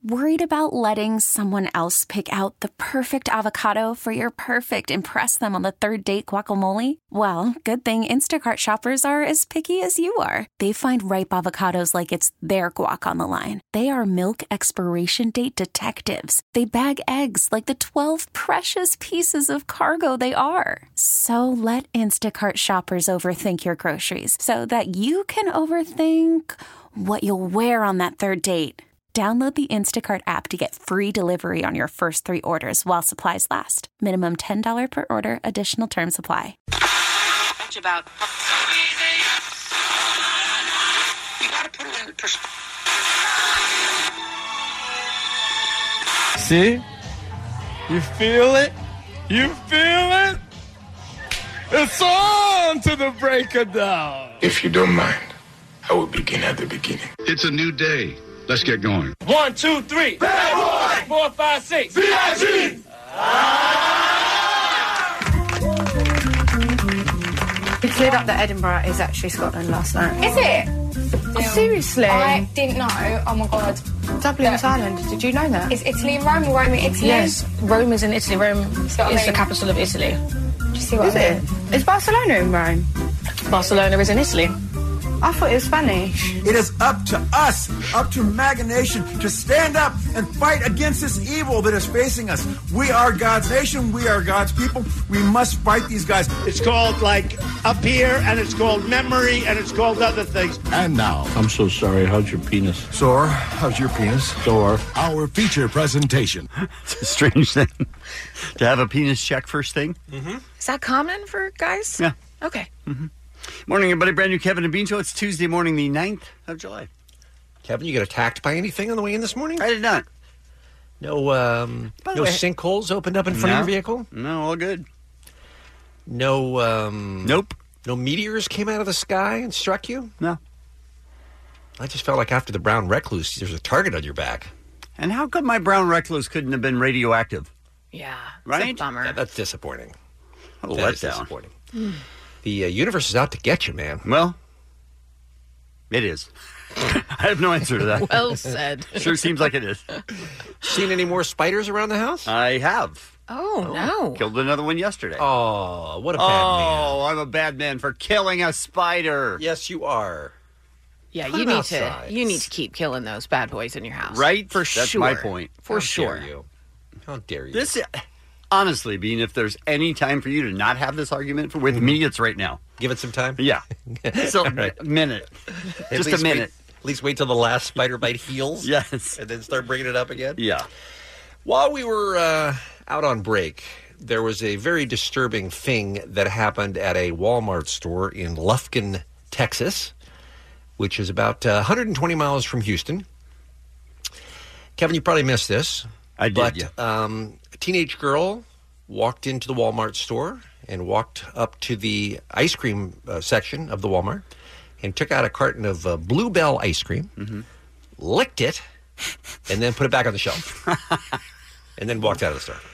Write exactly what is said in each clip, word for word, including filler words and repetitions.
Worried about letting someone else pick out the perfect avocado for your perfect impress them on the third date guacamole? Well, good thing Instacart shoppers are as picky as you are. They find ripe avocados like it's their guac on the line. They are milk expiration date detectives. They bag eggs like the twelve precious pieces of cargo they are. So let Instacart shoppers overthink your groceries so that you can overthink what you'll wear on that third date. Download the Instacart app to get free delivery on your first three orders while supplies last. Minimum ten dollars per order. Additional terms apply. That's about... You gotta put it in perspective. See? You feel it? You feel it? It's on to the break of dawn. If you don't mind, I will begin at the beginning. It's a new day. Let's get going. One, two, three. Bad boy! Four, five, six. V I G! We cleared up that Edinburgh is actually Scotland last night. Is it? Oh, seriously? I didn't know. Oh my god. Dublin is Ireland. Did you know that? Is Italy in Rome or Rome in Italy? Yes, Rome is in Italy. Rome is what I mean? the capital of Italy. Do you see what Is I it? mean? Is Barcelona in Rome? Barcelona is in Italy. I thought it was Spanish. It is up to us, up to MAGA Nation, to stand up and fight against this evil that is facing us. We are God's nation. We are God's people. We must fight these guys. It's called, like, Up Here, and it's called Memory, and it's called other things. And now, I'm so sorry. How's your penis? Sore. How's your penis? Sore. Our feature presentation. It's a strange thing to have a penis check first thing. Mm-hmm. Is that common for guys? Yeah. Okay. Mm-hmm. Morning, everybody. Brand new Kevin and Bean Show. It's Tuesday morning, the ninth of July. Kevin, you got attacked by anything on the way in this morning? I did not. No um, no way, sinkholes opened up in front no, of your vehicle? No, all good. No, um... Nope. No meteors came out of the sky and struck you? No. I just felt like after the brown recluse, there's a target on your back. And how come my brown recluse couldn't have been radioactive? Yeah. Right? It's a bummer. Yeah, that's disappointing. A That is letdown. disappointing. Mm. The uh, universe is out to get you, man. Well, it is. I have no answer to that. Well said. Sure seems like it is. Seen any more spiders around the house? I have. Oh, oh no. Killed another one yesterday. Oh, what a bad oh, man. Oh, I'm a bad man for killing a spider. Yes, you are. Yeah, Put you them need outside. to you need to keep killing those bad boys in your house. Right? For That's sure. my point. For How sure. dare you? How dare you? This, honestly, Bean, if there's any time for you to not have this argument for, with Mm-hmm. me, it's right now. Give it some time? Yeah. So, right. a minute. At Just a least minute. Wait, at least wait till the last spider bite heals. Yes. And then start bringing it up again. Yeah. While we were uh, out on break, there was a very disturbing thing that happened at a Walmart store in Lufkin, Texas, which is about uh, one hundred twenty miles from Houston. Kevin, you probably missed this. I did, but, yeah. um, a teenage girl walked into the Walmart store and walked up to the ice cream uh, section of the Walmart and took out a carton of uh, Bluebell ice cream, mm-hmm. licked it, and then put it back on the shelf. And then walked out of the store.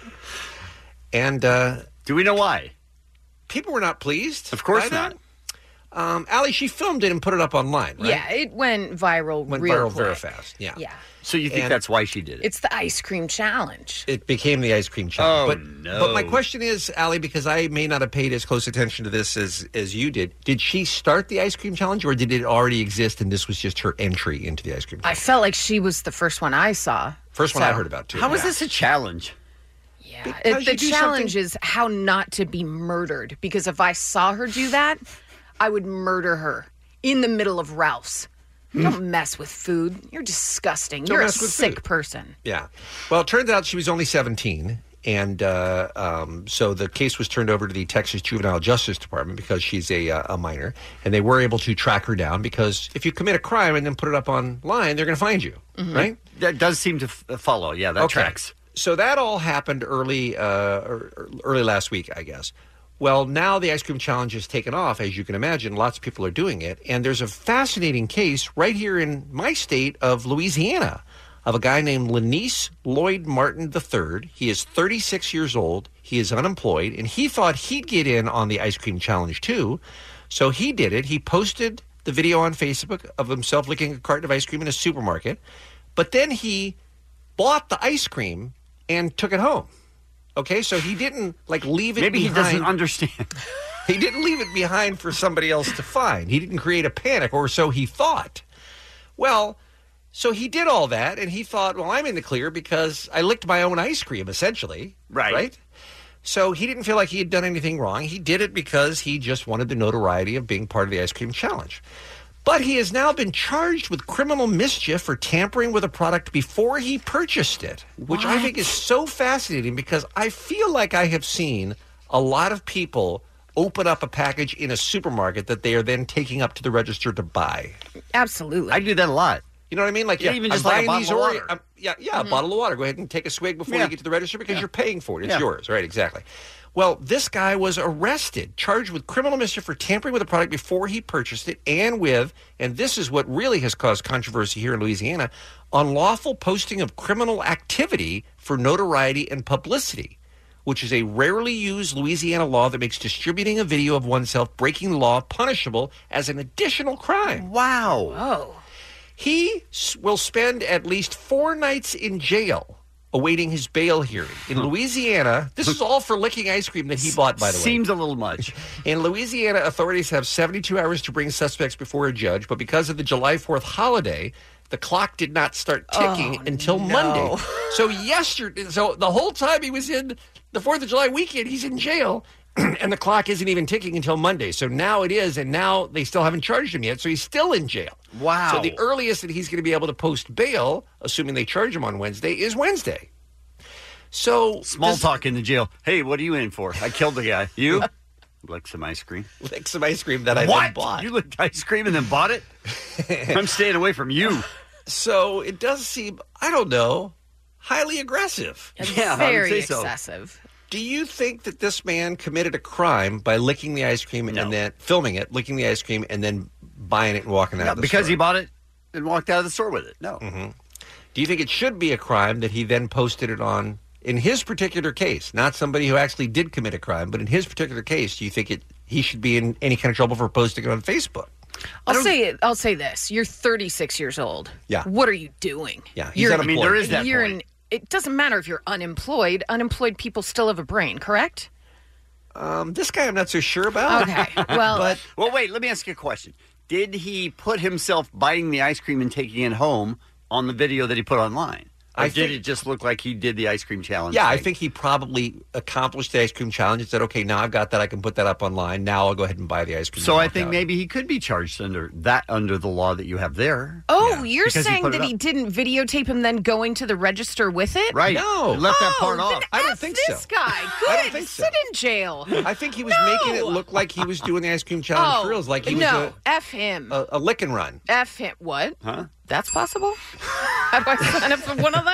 And uh, do we know why? People were not pleased. Of course by not. That. Um, Allie, she filmed it and put it up online, right? Yeah, it went viral Went real viral quick. very fast. Yeah. Yeah. So you think And that's why she did it? It's the ice cream challenge. It became the ice cream challenge. Oh, but, no. But my question is, Allie, because I may not have paid as close attention to this as, as you did, did she start the ice cream challenge or did it already exist and this was just her entry into the ice cream I challenge? felt like she was the first one I saw. First one so- I heard about, too. How is Yeah. this a challenge? Yeah. Because It, the you do challenge something- is how not to be murdered. Because if I saw her do that, I would murder her in the middle of Ralph's. Don't mess with food. You're disgusting. Don't You're a mess with sick food. person. Yeah. Well, it turned out she was only seventeen. And uh, um, so the case was turned over to the Texas Juvenile Justice Department because she's a, uh, a minor. And they were able to track her down because if you commit a crime and then put it up online, they're going to find you, Mm-hmm. right? That does seem to f- follow. Yeah, that Okay. tracks. So that all happened early, uh, er- early last week, I guess. Well, now the ice cream challenge has taken off, as you can imagine. Lots of people are doing it. And there's a fascinating case right here in my state of Louisiana of a guy named Lanice Lloyd Martin the third. He is thirty-six years old. He is unemployed. And he thought he'd get in on the ice cream challenge, too. So he did it. He posted the video on Facebook of himself licking a carton of ice cream in a supermarket. But then he bought the ice cream and took it home. Okay, so he didn't like leave it Maybe behind. he doesn't understand. He didn't leave it behind for somebody else to find. He didn't create a panic, or so he thought. Well, so he did all that, and he thought, well, I'm in the clear because I licked my own ice cream, essentially. Right. Right? So he didn't feel like he had done anything wrong. He did it because he just wanted the notoriety of being part of the ice cream challenge. But he has now been charged with criminal mischief for tampering with a product before he purchased it, which I think is so fascinating because I feel like I have seen a lot of people open up a package in a supermarket that they are then taking up to the register to buy. Absolutely. I do that a lot. You know what I mean? Like, Yeah, yeah, even I'm just like a buying bottle these of Oreo- water. I'm- yeah, yeah, a bottle of water. Go ahead and take a swig before Yeah. you get to the register because Yeah. you're paying for it. It's Yeah. yours, right? Exactly. Well, this guy was arrested, charged with criminal mischief for tampering with a product before he purchased it, and with, and this is what really has caused controversy here in Louisiana, unlawful posting of criminal activity for notoriety and publicity, which is a rarely used Louisiana law that makes distributing a video of oneself breaking the law punishable as an additional crime. Wow. Oh. He s- will spend at least four nights in jail awaiting his bail hearing. In Louisiana, this is all for licking ice cream that he bought, by the way. Seems a little much. In Louisiana, authorities have seventy-two hours to bring suspects before a judge, but because of the July fourth holiday, the clock did not start ticking Oh, until no. Monday. So yesterday, so the whole time he was in the fourth of July weekend, he's in jail, and the clock isn't even ticking until Monday. So now it is, and now they still haven't charged him yet, so he's still in jail. Wow. So the earliest that he's going to be able to post bail, assuming they charge him on Wednesday, is Wednesday. So Small this- talk in the jail. Hey, what are you in for? I killed the guy. You? Lick some ice cream. Lick some ice cream that I what? then bought. You licked ice cream and then bought it? I'm staying away from you. So it does seem, I don't know, highly aggressive. Yeah, I would Very say so. excessive. Do you think that this man committed a crime by licking the ice cream No. and then filming it, licking the ice cream, and then buying it and walking out No, of the because store? he bought it and walked out of the store with it. No. Mm-hmm. Do you think it should be a crime that he then posted it on, in his particular case, not somebody who actually did commit a crime, but in his particular case, do you think it he should be in any kind of trouble for posting it on Facebook? I'll say it. I'll say this. You're thirty-six years old. Yeah. What are you doing? Yeah, he's You're, unemployed. I mean, there is that you're point. in, it doesn't matter if you're unemployed. Unemployed people still have a brain, correct? Um, this guy I'm not so sure about. Okay. Well, But Well, wait, let me ask you a question. Did he put himself biting the ice cream and taking it home on the video that he put online? Or I did think- it just look like he did the ice cream challenge? yeah, I thing? think he probably accomplished the ice cream challenge and said, okay, now I've got that. I can put that up online. Now I'll go ahead and buy the ice cream. So and I walk think out. maybe he could be charged under that under the law that you have there. oh, yeah, you're because he saying put it that he up. didn't videotape him then going to the register with it? Right. No. He left that Oh, part then off. I don't F think this so. guy. Good. I don't think so. Sit in jail. I think he was No. making it look like he was doing the ice cream challenge Oh, for reals, like he was no. F him. a, a, a lick and run. F him. What? Huh? That's possible? How do I sign up for one of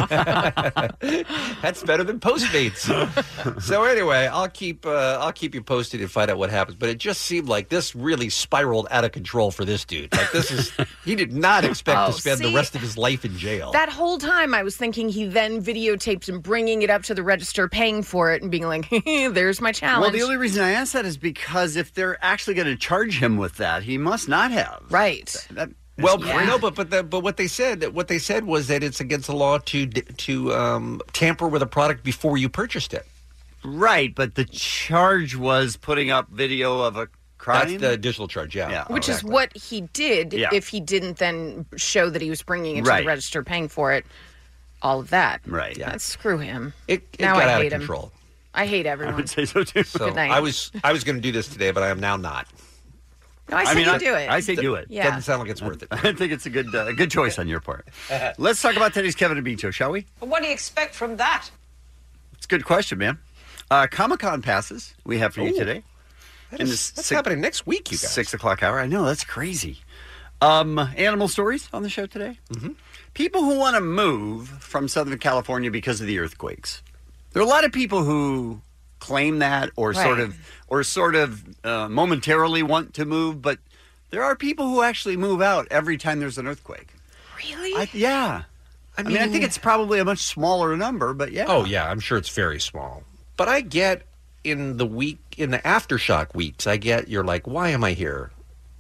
them? That's better than Postmates. So anyway, I'll keep uh, I'll keep you posted and find out what happens. But it just seemed like this really spiraled out of control for this dude. Like this is he did not expect Oh, to spend the see? rest of his life in jail. That whole time I was thinking he then videotaped him bringing it up to the register, paying for it, and being like, there's my challenge. Well, the only reason I asked that is because if they're actually going to charge him with that, he must not have. Right. That, well, Yeah. no, but but the, but what they said what they said was that it's against the law to to um, tamper with a product before you purchased it. right, but the charge was putting up video of a crime. That's the additional charge. Yeah, Yeah. Which exactly. is what he did Yeah. if he didn't then show that he was bringing it to Right. the register, paying for it, all of that. Right. Yeah. That's screw him. it, it now got I out hate of him. control. I hate I everyone. would say so too. So Good night. I was I was going to do this today, but I am now not. No, I say mean, you I, do it. I say do it. Yeah. Doesn't sound like it's worth it. I think it's a good uh, a good choice on your part. Let's talk about today's Kevin and Bean Show, shall we? What do you expect from that? It's a good question, man. Uh, Comic-Con passes we have for you Ooh. today. That In is- this that's six- happening next week, you guys. Six o'clock hour. I know, that's crazy. Um, animal stories on the show today. Mm-hmm. People who want to move from Southern California because of the earthquakes. There are a lot of people who claim that or sort Right. of or sort of uh, momentarily want to move, but there are people who actually move out every time there's an earthquake. Really? I, yeah. I mean, I think it's probably a much smaller number, but yeah. Oh yeah, I'm sure it's very small. But I get in the week in the aftershock weeks, I get you're like, why am I here?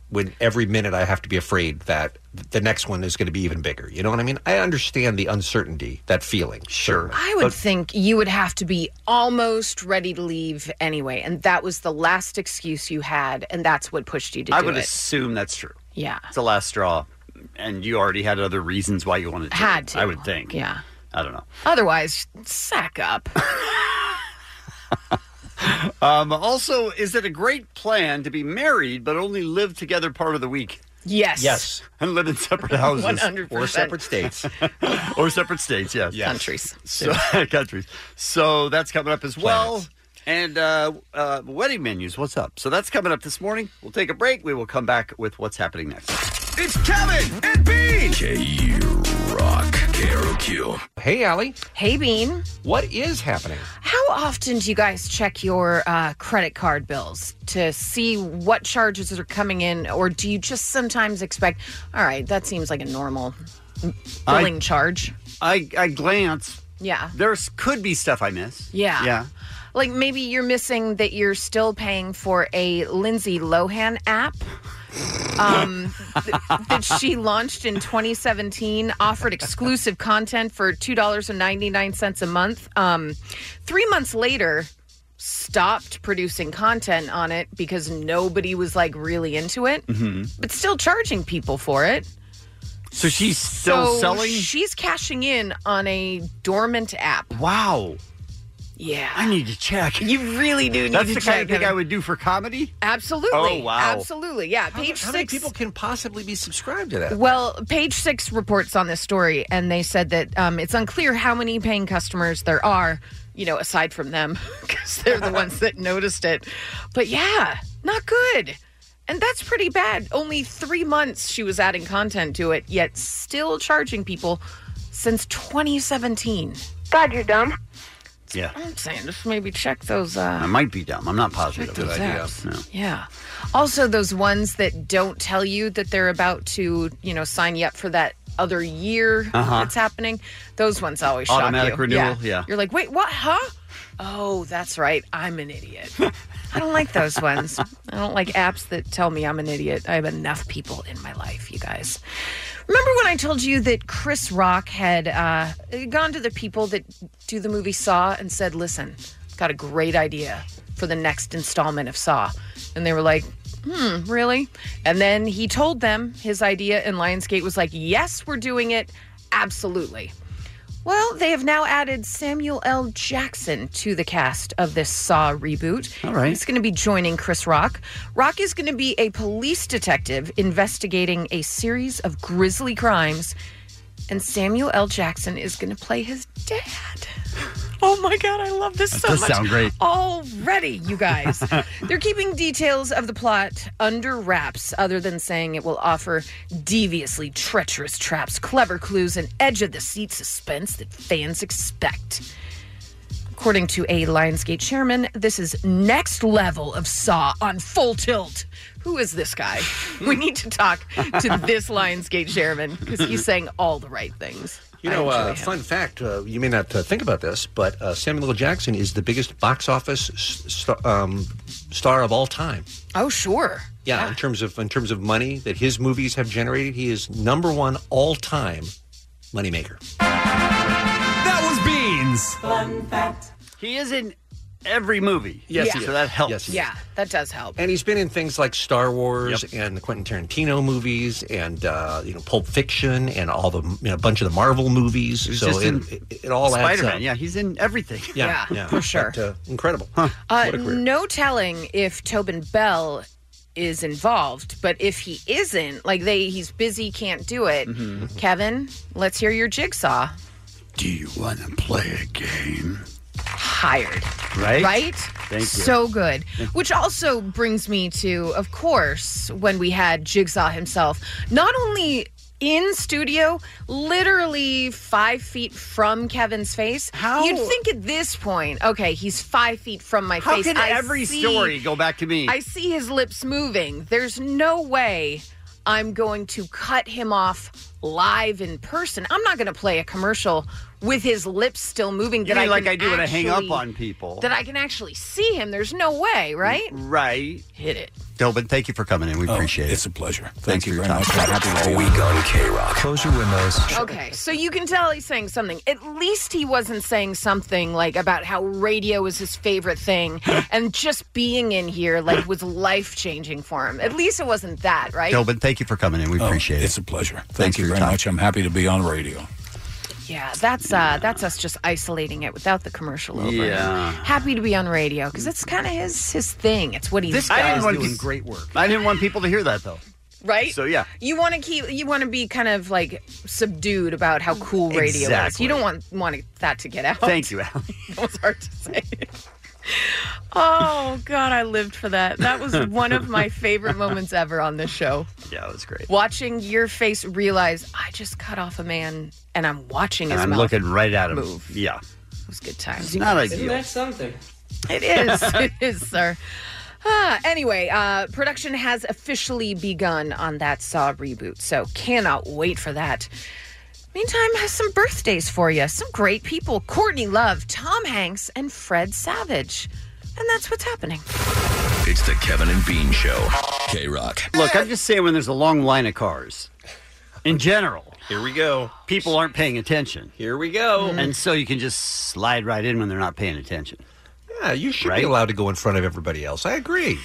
when every minute I have to be afraid that the next one is going to be even bigger. You know what I mean? I understand the uncertainty, that feeling. Sure. I would think you would have to be almost ready to leave anyway, and that was the last excuse you had, and that's what pushed you to I do would it. assume that's true. Yeah. It's the last straw, and you already had other reasons why you wanted to. Had to. I would think. Yeah. I don't know. Otherwise, sack up. Um, also, is it a great plan to be married but only live together part of the week? Yes. Yes. And live in separate houses. one hundred percent. Or separate states. Or separate states, yes. Yes. Countries. So, countries. So that's coming up as well. And uh, uh, wedding menus, what's up? So that's coming up this morning. We'll take a break. We will come back with what's happening next. It's Kevin and Bean. K Rock. K R O Q. Hey, Allie. Hey, Bean. What is happening? How often do you guys check your uh, credit card bills to see what charges are coming in, or do you just sometimes expect, all right, that seems like a normal billing I, charge? I, I glance. Yeah. There could be stuff I miss. Yeah. Yeah. Like maybe you're missing that you're still paying for a Lindsay Lohan app um, th- that she launched in twenty seventeen, offered exclusive content for two dollars and ninety-nine cents a month. Um, three months later, stopped producing content on it because nobody was like really into it, mm-hmm. but still charging people for it. So she's still so selling? She's cashing in on a dormant app. Wow. Yeah. I need to check. You really do need That's to the check. kind of thing Kevin. I would do for comedy? Absolutely. Oh, wow. Absolutely. Yeah. How, Page how six. many people can possibly be subscribed to that? Well, Page Six reports on this story, and they said that um, it's unclear how many paying customers there are, you know, aside from them, because they're the ones that noticed it. But yeah, not good. And that's pretty bad. Only three months she was adding content to it, yet still charging people since twenty seventeen. God, you're dumb. Yeah. I'm saying just maybe check those. Uh, I might be dumb. I'm not positive. Check those Good idea. apps. No. Yeah. Also, those ones that don't tell you that they're about to, you know, sign you up for that other year Uh-huh. that's happening. Those ones always shock you. Automatic renewal, yeah. You're like, wait, what? Huh? Oh, that's right. I'm an idiot. I don't like those ones. I don't like apps that tell me I'm an idiot. I have enough people in my life, you guys. Remember when I told you that Chris Rock had uh, gone to the people that do the movie Saw and said, listen, got a great idea for the next installment of Saw. And they were like, hmm, really? And then he told them his idea, and Lionsgate was like, yes, we're doing it. Absolutely. Well, they have now added Samuel L. Jackson to the cast of this Saw reboot. All right. He's going to be joining Chris Rock. Rock is going to be a police detective investigating a series of grisly crimes, and Samuel L. Jackson is going to play his dad. Oh my God, I love this That so does much. sound great. Already, you guys. They're keeping details of the plot under wraps, other than saying it will offer deviously treacherous traps, clever clues, and edge-of-the-seat suspense that fans expect. According to a Lionsgate chairman, this is next level of Saw on full tilt. Who is this guy? We need to talk to this Lionsgate chairman because he's saying all the right things. You I know, enjoy uh, him. fun fact, uh, you may not uh, think about this, but uh, Samuel L. Jackson is the biggest box office st- um, star of all time. Oh, sure. Yeah, in terms of in terms of money that his movies have generated, he is number one all-time moneymaker. That was Beans. Fun fact. He is in every movie. Yes, Yeah. he is. So that helps. Yes, he is. Yeah, that does help. And he's been in things like Star Wars and the Quentin Tarantino movies and, uh, you know, Pulp Fiction and all the, you know, a bunch of the Marvel movies. He's so just it, in it, it all adds Spider-Man. up. Yeah, he's in everything. Yeah, Yeah, for sure. But, uh, incredible. Uh, What a career. no telling if Tobin Bell is involved, but if he isn't, like they, he's busy, can't do it. Mm-hmm. Kevin, let's hear your jigsaw. Do you want to play a game? Hired. Right? Right? Thank you. So good. Which also brings me to, of course, when we had Jigsaw himself, not only in studio, literally five feet from Kevin's face. How? You'd think at this point, okay, he's five feet from my How face. can I every see- story go back to me? I see his lips moving. There's no way I'm going to cut him off live in person. I'm not going to play a commercial with his lips still moving. You that mean I like can I do when I hang up actually- on people. That I can actually see him. There's no way, right? Right. Hit it. Tobin, thank you for coming in. We appreciate it. It's a pleasure. Thanks Thank you for your very time. much. I'm happy to All week on K-Rock. Close your windows. Okay, so you can tell he's saying something. At least he wasn't saying something like about how radio is his favorite thing and just being in here like was life-changing for him. At least it wasn't that, right? Tobin, thank you for coming in. We Oh, appreciate it. It's a pleasure. Thank Thanks you for your very time. much. I'm happy to be on radio. Yeah, that's uh, that's us just isolating it without the commercial over. Yeah. Happy to be on radio because it's kind of his his thing. It's what he's This does. guy is doing doing great work. I didn't want people to hear that, though. Right? So, yeah. You want to keep you want to be kind of like subdued about how cool radio is. Exactly. You don't want want that to get out. Thank you, Allie. That was hard to say. Oh God, I lived for that. That was one of my favorite moments ever on this show. Yeah, it was great. Watching your face realize I just cut off a man and I'm watching his And I'm mouth looking right at him. move. Yeah. It was good times. It's not ideal. That's something. It is. It is, sir. Ah, anyway, uh, production has officially begun on that Saw reboot, so cannot wait for that. Meantime, has some birthdays for you. Some great people. Courtney Love, Tom Hanks, and Fred Savage. And that's what's happening. It's the Kevin and Bean Show. K-Rock. Look, I'm just saying when there's a long line of cars, in general, Here we go. people aren't paying attention. Here we go. And so you can just slide right in when they're not paying attention. Yeah, you should Right? be allowed to go in front of everybody else. I agree.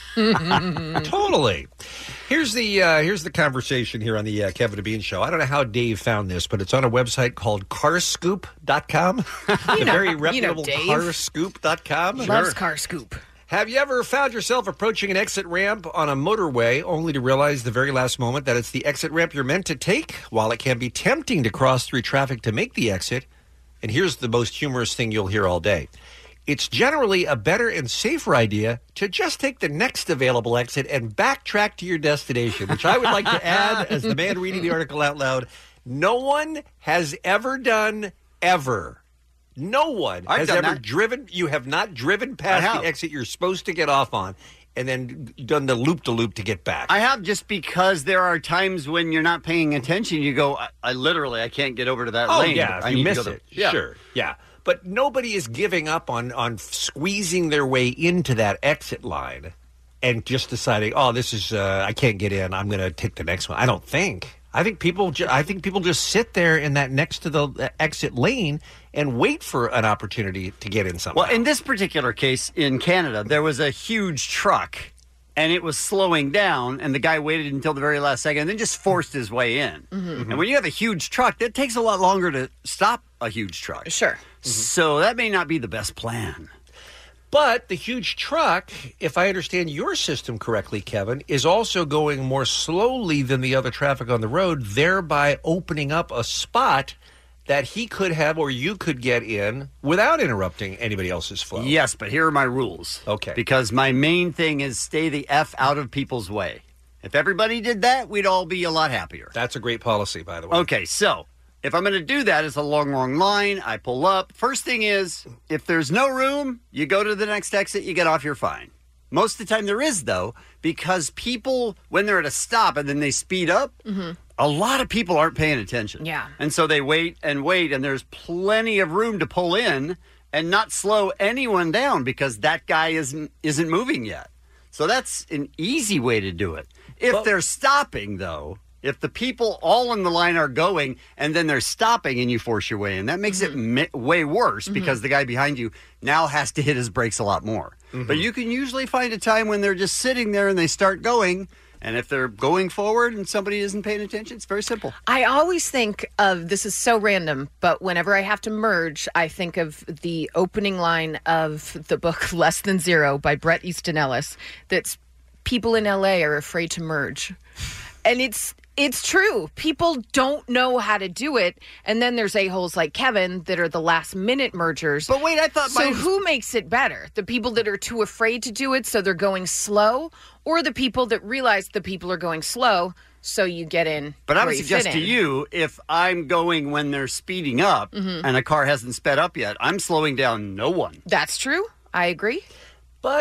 Totally. Here's the uh, here's the conversation here on the uh, Kevin and Bean Show. I don't know how Dave found this, but it's on a website called car scoop dot com. The know- very you know reputable Dave. car scoop dot com. Loves Car Scoop. Have you ever found yourself approaching an exit ramp on a motorway only to realize the very last moment that it's the exit ramp you're meant to take? While it can be tempting to cross through traffic to make the exit, and here's the most humorous thing you'll hear all day. It's generally a better and safer idea to just take the next available exit and backtrack to your destination, which I would like to add, as the man reading the article out loud, no one has ever done ever. No one I've has done ever that. driven. You have not driven I past have. the exit you're supposed to get off on and then done the loop-de-loop to get back. I have, just because there are times when you're not paying attention. You go, I, I literally, I can't get over to that Oh, lane. yeah, I if you need to miss go to- it. Yeah. Sure, yeah. But nobody is giving up on, on squeezing their way into that exit line and just deciding, oh, this is, uh, I can't get in, I'm going to take the next one. I don't think. I think people ju- I think people just sit there in that next to the uh, exit lane and wait for an opportunity to get in somehow. Well, in this particular case in Canada, there was a huge truck, and it was slowing down, and the guy waited until the very last second and then just forced his way in. Mm-hmm. And when you have a huge truck, that takes a lot longer to stop a huge truck. Sure. So that may not be the best plan. But the huge truck, if I understand your system correctly, Kevin, is also going more slowly than the other traffic on the road, thereby opening up a spot that he could have or you could get in without interrupting anybody else's flow. Yes, but here are my rules. Okay. Because my main thing is stay the F out of people's way. If everybody did that, we'd all be a lot happier. That's a great policy, by the way. Okay, so if I'm going to do that, it's a long, long line. I pull up. First thing is, if there's no room, you go to the next exit, you get off, you're fine. Most of the time there is, though, because people, when they're at a stop and then they speed up, Mm-hmm. a lot of people aren't paying attention. Yeah. And so they wait and wait, and there's plenty of room to pull in and not slow anyone down because that guy isn't isn't moving yet. So that's an easy way to do it. If Well- they're stopping, though, if the people all in the line are going and then they're stopping and you force your way in, that makes Mm-hmm. it mi- way worse because the guy behind you now has to hit his brakes a lot more. Mm-hmm. But you can usually find a time when they're just sitting there and they start going. And if they're going forward and somebody isn't paying attention, it's very simple. I always think of this is so random, but whenever I have to merge, I think of the opening line of the book Less Than Zero by Bret Easton Ellis. That's people in L A are afraid to merge. And it's it's true. People don't know how to do it. And then there's a-holes like Kevin that are the last minute mergers. But wait, I thought So my- who makes it better? The people that are too afraid to do it, so they're going slow, or the people that realize the people are going slow, so you get in. But I where would you suggest fit to in. you, if I'm going when they're speeding up Mhm. and a car hasn't sped up yet, I'm slowing down no one. That's true. I agree. But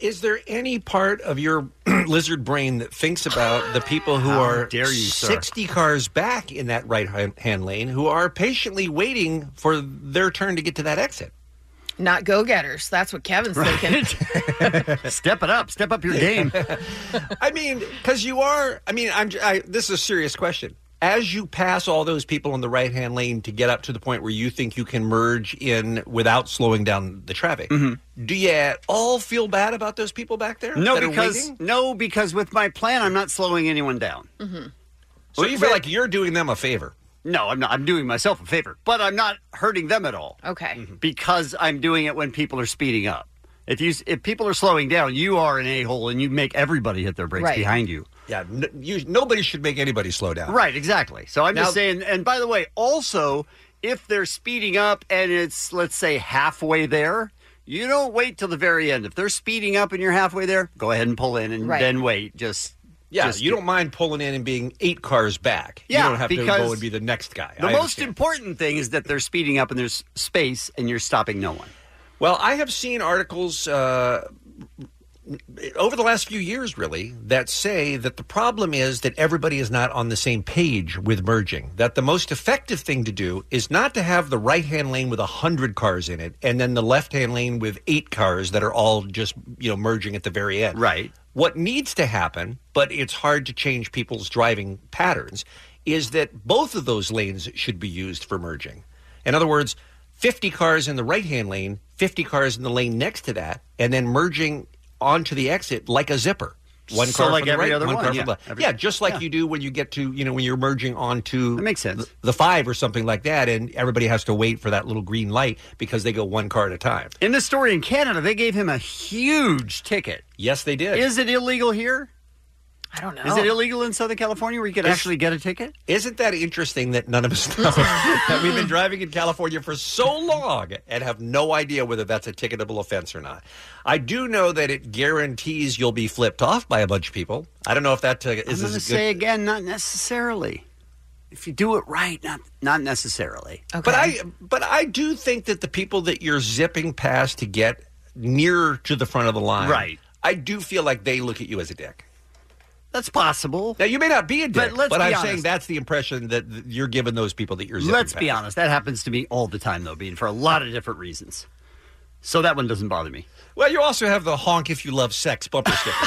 Is there any part of your lizard brain that thinks about the people who How are dare you, sir. sixty cars back in that right-hand lane who are patiently waiting for their turn to get to that exit? Not go-getters. That's what Kevin's thinking. Step it up. Step up your game. I mean, because you are, I mean, I'm. I, this is a serious question. As you pass all those people in the right-hand lane to get up to the point where you think you can merge in without slowing down the traffic, Mm-hmm. do you at all feel bad about those people back there? No, that are because waiting? no, because with my plan, I'm not slowing anyone down. Mm-hmm. So you feel like you're doing them a favor? No, I'm not. I'm doing myself a favor, but I'm not hurting them at all. Okay. Because I'm doing it when people are speeding up. If you if people are slowing down, you are an a-hole and you make everybody hit their brakes Right. behind you. Yeah, n- you, nobody should make anybody slow down. Right, exactly. So I'm Now- just saying, and by the way, also, if they're speeding up and it's, let's say, halfway there, you don't wait till the very end. If they're speeding up and you're halfway there, go ahead and pull in and Right. then wait. Just Yeah, just you don't mind pulling in and being eight cars back. Yeah, you don't have to because go and be the next guy. The I most understand. important thing is that they're speeding up and there's space and you're stopping no one. Well, I have seen articles uh, over the last few years, really, that say that the problem is that everybody is not on the same page with merging. That the most effective thing to do is not to have the right-hand lane with one hundred cars in it and then the left-hand lane with eight cars that are all just, you know, merging at the very end. Right. What needs to happen, but it's hard to change people's driving patterns, is that both of those lanes should be used for merging. In other words, fifty cars in the right-hand lane, fifty cars in the lane next to that, and then merging onto the exit like a zipper. One So car like from the every right, other one one, car yeah. from the left. Every- yeah, just like yeah. you do when you get to, you know, when you're merging onto That makes sense. The, the five or something like that, and everybody has to wait for that little green light because they go one car at a time. In this story in Canada, they gave him a huge ticket. Yes, they did. Is it illegal here? I don't know. Is it illegal in Southern California where you could Is- actually get a ticket? Isn't that interesting that none of us know that we've been driving in California for so long and have no idea whether that's a ticketable offense or not? I do know that it guarantees you'll be flipped off by a bunch of people. I don't know if that uh, is I'm going as to good. say again, not necessarily. If you do it right, not not necessarily. But I but I do think that the people that you're zipping past to get nearer to the front of the line, Right. I do feel like they look at you as a dick. That's possible. Now, you may not be a dick, But but, let's be I'm honest. saying that's the impression that th- you're giving those people that you're zipping Let's be past. honest. That happens to me all the time, though, Bean, for a lot of different reasons. So that one doesn't bother me. Well, you also have the honk if you love sex bumper sticker.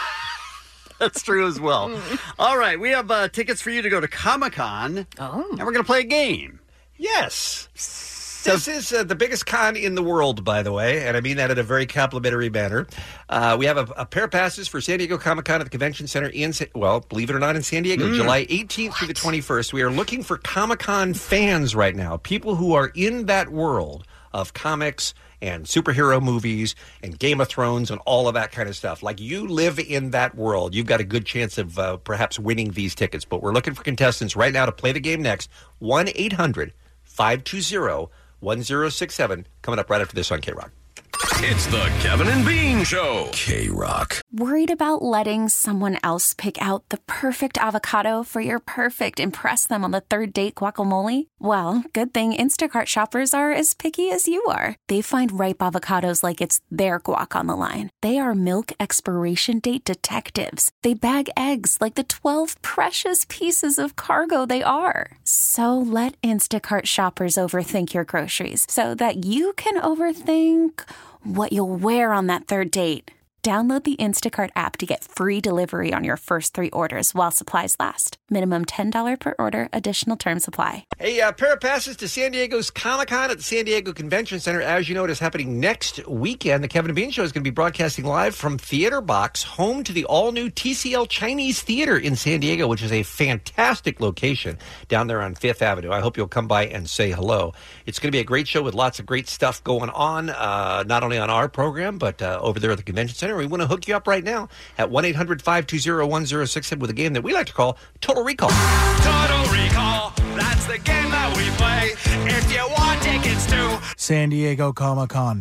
That's true as well. All right, we have uh, tickets for you to go to Comic-Con. Oh. And we're going to play a game. Yes. This is uh, the biggest con in the world, by the way, and I mean that in a very complimentary manner. Uh, we have a, a pair of passes for San Diego Comic-Con at the Convention Center in, Sa- well, believe it or not, in San Diego, Mm. July eighteenth through the twenty-first. We are looking for Comic-Con fans right now, people who are in that world of comics and superhero movies and Game of Thrones and all of that kind of stuff. Like, you live in that world. You've got a good chance of uh, perhaps winning these tickets. But we're looking for contestants right now to play the game next. one eight hundred five two zero one zero six seven coming up right after this on K-Rock. It's the Kevin and Bean Show. K-Rock. Worried about letting someone else pick out the perfect avocado for your perfect impress them on the third date guacamole? Well, good thing Instacart shoppers are as picky as you are. They find ripe avocados like it's their guac on the line. They are milk expiration date detectives. They bag eggs like the twelve precious pieces of cargo they are. So let Instacart shoppers overthink your groceries so that you can overthink what you'll wear on that third date. Download the Instacart app to get free delivery on your first three orders while supplies last. Minimum ten dollars per order. Additional terms apply. Hey, a uh, pair of passes to San Diego's Comic-Con at the San Diego Convention Center. As you know, it is happening next weekend. The Kevin and Bean Show is going to be broadcasting live from Theater Box, home to the all-new T C L Chinese Theater in San Diego, which is a fantastic location down there on Fifth Avenue. I hope you'll come by and say hello. It's going to be a great show with lots of great stuff going on, uh, not only on our program, but uh, over there at the Convention Center. We want to hook you up right now at one eight hundred five two zero one zero six seven with a game that we like to call Total Recall. Total Recall, that's the game that we play. If you want tickets to San Diego Comic-Con.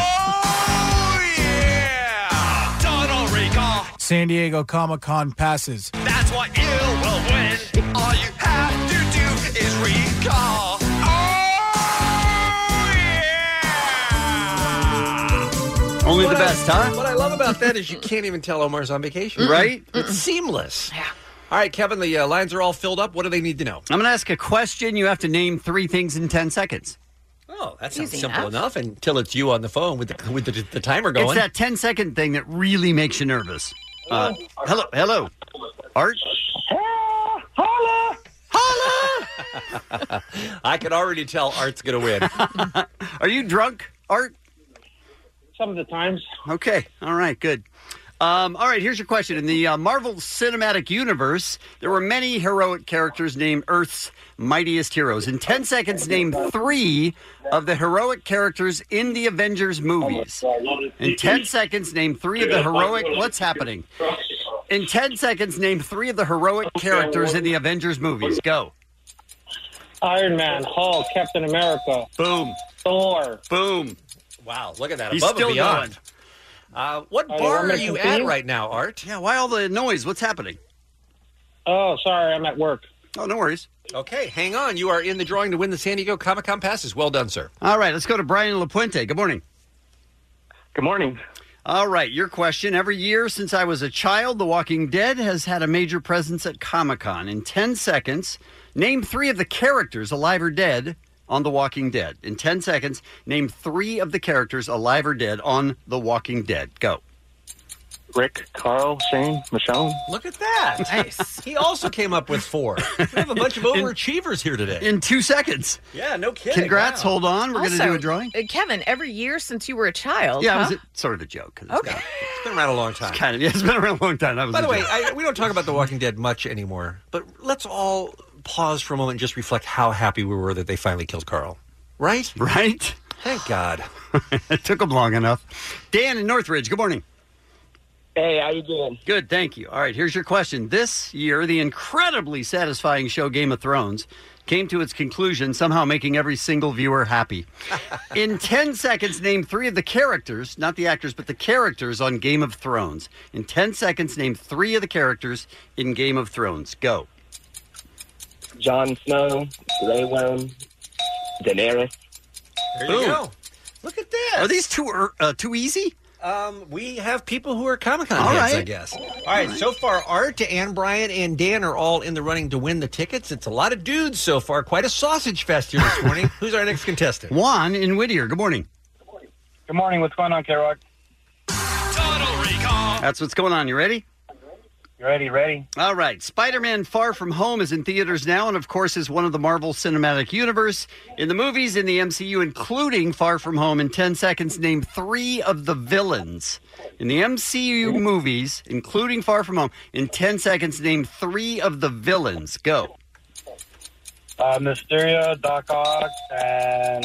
Oh, yeah! Total Recall, San Diego Comic-Con passes. that's what you will win. All you have to do is recall. Oh, yeah! Only What the I- best, huh? What I love about that is you can't even tell Omar's on vacation. Right? It's seamless. Yeah. All right, Kevin, the uh, lines are all filled up. What do they need to know? I'm going to ask a question. You have to name three things in ten seconds. Oh, that sounds Easy simple enough. enough. until it's you on the phone with the with the, the timer going. It's that ten second thing that really makes you nervous. Uh, hello, hello, Art. Holla! Holla! I can already tell Art's going to win. Are you drunk, Art? Some of the times. Okay. All right. Good. Um, all right. Here's your question. In the uh, Marvel Cinematic Universe, there were many heroic characters named Earth's mightiest heroes. In ten seconds, name three of the heroic characters in the Avengers movies. In ten seconds, name three of the heroic... What's happening? In ten seconds, name three of the heroic characters in the Avengers movies. Go. Iron Man, Hulk, Captain America. Boom. Thor. Boom. Wow, look at that. He's Above still and beyond. going. Uh, what Are you bar want me are to you at continue? right now, Art? Yeah, why all the noise? What's happening? Oh, sorry, I'm at work. Oh, no worries. Okay, hang on. You are in the drawing to win the San Diego Comic-Con passes. Well done, sir. All right, let's go to Brian LaPuente. Good morning. Good morning. All right, your question. Every year since I was a child, The Walking Dead has had a major presence at Comic-Con. In ten seconds, name three of the characters, alive or dead, on The Walking Dead. In ten seconds, name three of the characters, alive or dead, on The Walking Dead. Go. Rick, Carl, Shane, Michonne. Look at that. Nice. He also came up with four. We have a bunch of overachievers here today. In two seconds. Yeah, no kidding. Congrats. Wow. Hold on. We're going to Also, do a drawing. uh, Kevin, every year since you were a child. Yeah, huh? it was a, sort of a joke. 'cause it's Okay. got- It's been around a long time. kind of, yeah, it's been around a long time. That was By a the way, joke. I, we don't talk about The Walking Dead much anymore, but let's all pause for a moment and just reflect how happy we were that they finally killed Carl. Right? Right? Thank God. It took them long enough. Dan in Northridge, good morning. Hey, how you doing? Good, thank you. All right, here's your question. This year, the incredibly satisfying show Game of Thrones came to its conclusion, somehow making every single viewer happy. In ten seconds, name three of the characters, not the actors, but the characters on Game of Thrones. In ten seconds, name three of the characters in Game of Thrones. Go. Jon Snow, Grey Worm, Daenerys. There Boom. you go. Look at this. Are these too er- uh, too easy? Um, we have people who are Comic-Con All heads, right. I guess. All right, so far, Art, Ann, Brian, and Dan are all in the running to win the tickets. It's a lot of dudes so far. Quite a sausage fest here this morning. Who's our next contestant? Juan in Whittier, good morning. Good morning. What's going on, K-Rock? Total Recall. That's what's going on. You ready? You ready? Ready? All right. Spider-Man Far From Home is in theaters now and, of course, is one of the Marvel Cinematic Universe. In the movies in the M C U, including Far From Home, in ten seconds, name three of the villains. In the M C U movies, including Far From Home, in ten seconds, name three of the villains. Go. Uh, Mysterio, Doc Ock, and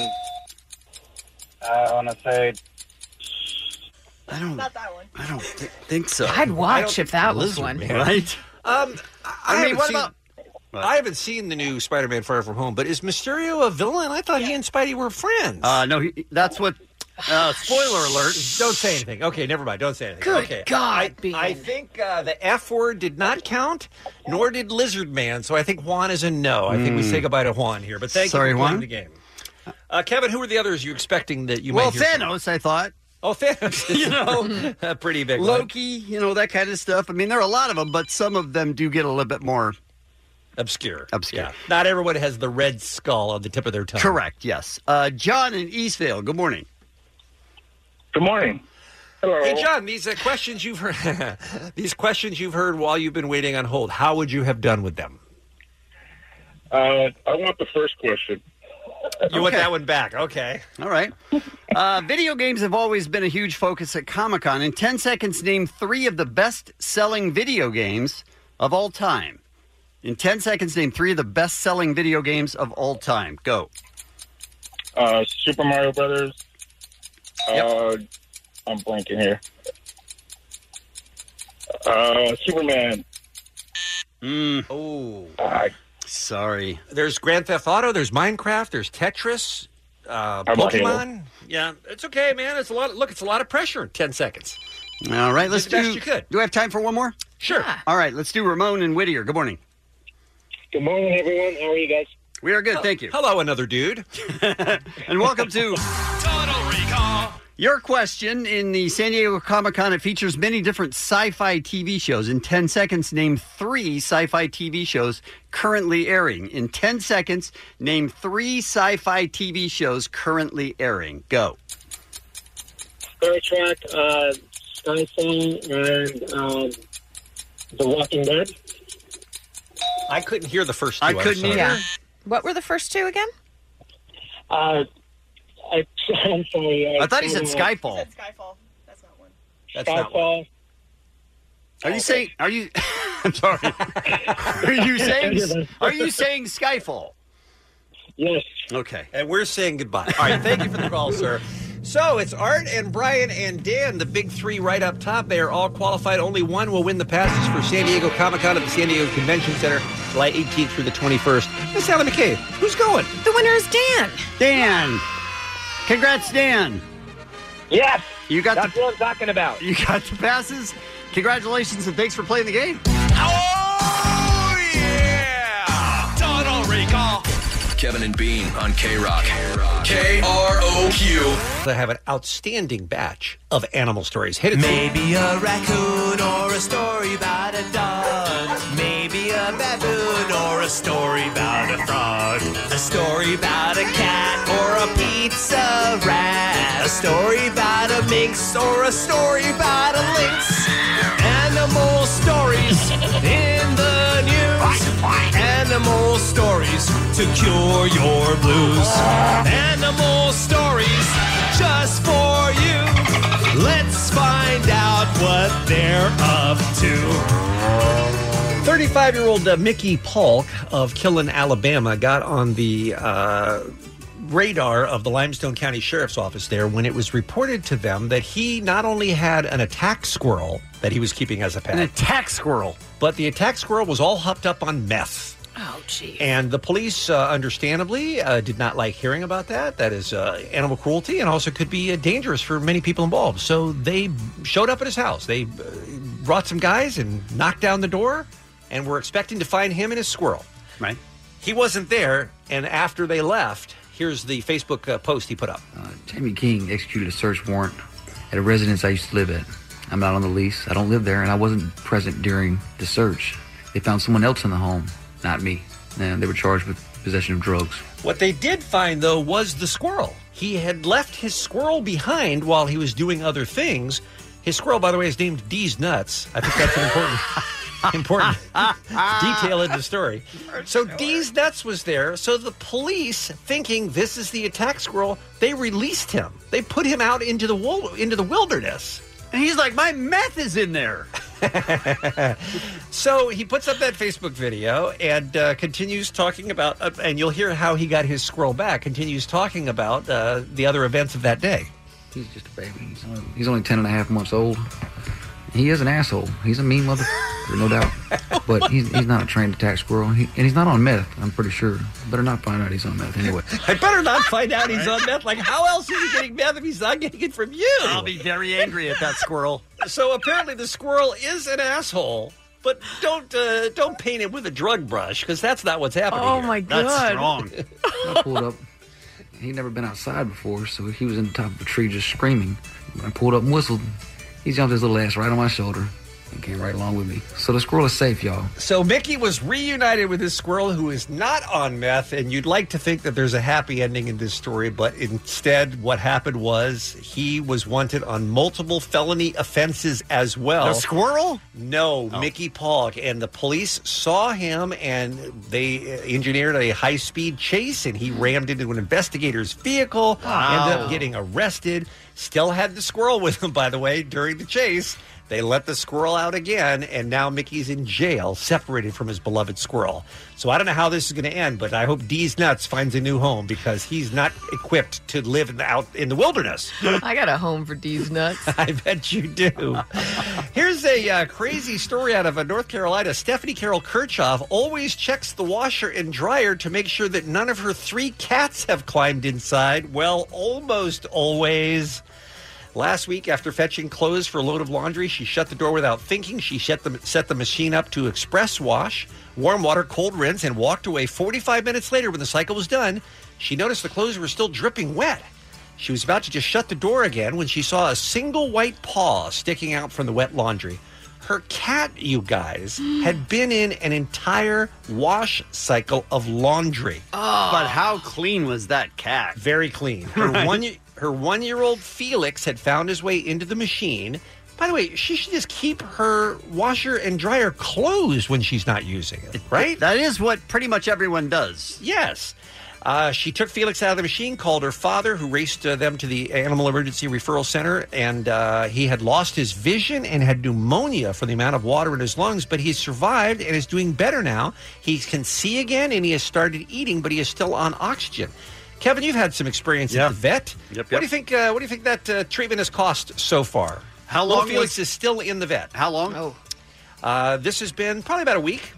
I want to say I don't. Not that one. I don't th- think so. I'd watch if that was Lizard one. Man. Right? Um, I, I mean, haven't what seen, about- I haven't seen the new Spider-Man Far From Home, but is Mysterio a villain? I thought he and Spidey were friends. Uh, no, he, that's what. Uh, spoiler alert. Don't say anything. Okay, never mind. Don't say anything. Good okay. God, I, Bean. I think uh, the F word did not count, nor did Lizard Man. So I think Juan is a no. I think we say goodbye to Juan here. But thank Sorry, you for playing Juan. the game. Uh, Kevin, who were the others you expecting that you Well, might hear from? Thanos, I thought. Oh, Thanos. you know, a pretty big one. Loki, you know, that kind of stuff. I mean, there are a lot of them, but some of them do get a little bit more Obscure. obscure. Yeah. Not everyone has the red skull on the tip of their tongue. Correct, yes. Uh, John in Eastvale, good morning. Good morning. Hello. Hey, John, these uh, questions you've heard, these questions you've heard while you've been waiting on hold. How would you have done with them? Uh, I want the first question. You want Okay. that one back? Okay. All right. Uh, video games have always been a huge focus at Comic-Con. In ten seconds, name three of the best-selling video games of all time. In ten seconds, name three of the best-selling video games of all time. Go. Uh, Super Mario Brothers. Uh, I'm blanking here. Uh, Superman. Mm. Oh. Uh, Sorry. There's Grand Theft Auto. There's Minecraft. There's Tetris. Uh, How about Pokemon. Yeah, it's okay, man. It's a lot. Look, it's a lot of pressure in ten seconds. All right, let's the best do. you could. Do I have time for one more? Sure. All right, let's do Ramon and Whittier. Good morning. Good morning, everyone. How are you guys? We are good, thank you. Hello, another dude. And welcome to Total Recall. Your question in the San Diego Comic-Con, it features many different sci-fi T V shows. In ten seconds, name three sci-fi T V shows currently airing. In ten seconds, name three sci-fi T V shows currently airing. Go. Star Trek, uh, Skyfall, and um, The Walking Dead. I couldn't hear the first two. I I'm couldn't sorry. either. Yeah. What were the first two again? Uh, I, I'm sorry. I thought he said uh, Skyfall. Skyfall. That's not one. That's not one. Skyfall. Are you saying? Are you? I'm sorry. Are you saying? Are you saying Skyfall? Yes. Okay. And we're saying goodbye. All right, thank you for the call, sir. So it's Art and Brian and Dan, the big three right up top. They are all qualified. Only one will win the passes for San Diego Comic-Con at the San Diego Convention Center, July eighteenth through the twenty-first. Miss Sally McCabe, who's going? The winner is Dan. Dan. Congrats, Dan. Yes. You got That's the, what I'm talking about. You got the passes. Congratulations and thanks for playing the game. Oh, yeah! Total Recall. Kevin and Bean on K-Rock. K R O Q. They have an outstanding batch of animal stories. Hit it. Maybe a raccoon or a story about a dog. Maybe a baboon or a story about a frog. A story about a cat or a pizza rat. A story about a minx or a story about a lynx. Animal stories in the news. Animal stories to cure your blues. Animal stories just for you. Let's find out what they're up to. thirty-five-year-old uh, Mickey Polk of Killen, Alabama, got on the uh, radar of the Limestone County Sheriff's Office there when it was reported to them that he not only had an attack squirrel that he was keeping as a pet. An attack squirrel. But the attack squirrel was all hopped up on meth. Oh, gee. And the police, uh, understandably, uh, did not like hearing about that. That is uh, animal cruelty and also could be uh, dangerous for many people involved. So they showed up at his house. They uh, brought some guys and knocked down the door and were expecting to find him and his squirrel. Right. He wasn't there, and after they left, here's the Facebook uh, post he put up. Uh, Jamie King executed a search warrant at a residence I used to live at. I'm not on the lease. I don't live there, and I wasn't present during the search. They found someone else in the home, not me. And they were charged with possession of drugs. What they did find, though, was the squirrel. He had left his squirrel behind while he was doing other things. His squirrel, by the way, is named D's Nuts. I think that's an important... important detail in the story. So D's Nuts was there. So the police, thinking this is the attack squirrel, they released him. They put him out into the wo- into the wilderness. And he's like, my meth is in there. So he puts up that Facebook video and uh, continues talking about, uh, and you'll hear how he got his squirrel back, continues talking about uh, the other events of that day. He's just a baby. He's only, he's only ten and a half months old. He is an asshole. He's a mean motherfucker, no doubt. But he's, he's not a trained attack squirrel. He, and he's not on meth, I'm pretty sure. Better not find out he's on meth anyway. I better not find out he's on meth. Like, how else is he getting meth if he's not getting it from you? I'll be very angry at that squirrel. So apparently the squirrel is an asshole, but don't uh, don't paint him with a drug brush, because that's not what's happening Oh, here. my God. That's wrong. I pulled up. He'd never been outside before, so he was in the top of a tree just screaming. When I pulled up and whistled, he jumped his little ass right on my shoulder and came right along with me. So the squirrel is safe, y'all. So Mickey was reunited with his squirrel, who is not on meth, and you'd like to think that there's a happy ending in this story, but instead what happened was he was wanted on multiple felony offenses as well. The squirrel? No, Oh. Mickey Polk. And the police saw him, and they engineered a high-speed chase, and he rammed into an investigator's vehicle, Wow. ended up getting arrested. Still had the squirrel with him, by the way, during the chase. They let the squirrel out again, and now Mickey's in jail, separated from his beloved squirrel. So I don't know how this is going to end, but I hope D's Nuts finds a new home, because he's not equipped to live in the, out in the wilderness. I got a home for D's Nuts. I bet you do. Here's a uh, crazy story out of uh, North Carolina. Stephanie Carol Kirchhoff always checks the washer and dryer to make sure that none of her three cats have climbed inside. Well, almost always. Last week, after fetching clothes for a load of laundry, she shut the door without thinking. She set the, set the machine up to express wash, warm water, cold rinse, and walked away. forty-five minutes later, when the cycle was done, she noticed the clothes were still dripping wet. She was about to just shut the door again when she saw a single white paw sticking out from the wet laundry. Her cat, you guys, had been in an entire wash cycle of laundry. Oh. But how clean was that cat? Very clean. Her Right. one her one-year-old Felix had found his way into the machine. By the way, she should just keep her washer and dryer closed when she's not using it, right? That is what pretty much everyone does. Yes. Uh, she took Felix out of the machine, called her father, who raced uh, them to the Animal Emergency Referral Center, and uh, he had lost his vision and had pneumonia for the amount of water in his lungs, but he survived and is doing better now. He can see again, and he has started eating, but he is still on oxygen. Kevin, you've had some experience Yeah. at the vet. Yep, yep. What do you think? Uh, what do you think that uh, treatment has cost so far? How Little long Felix was- is still in the vet. How long? Oh, Uh, this has been probably about a week.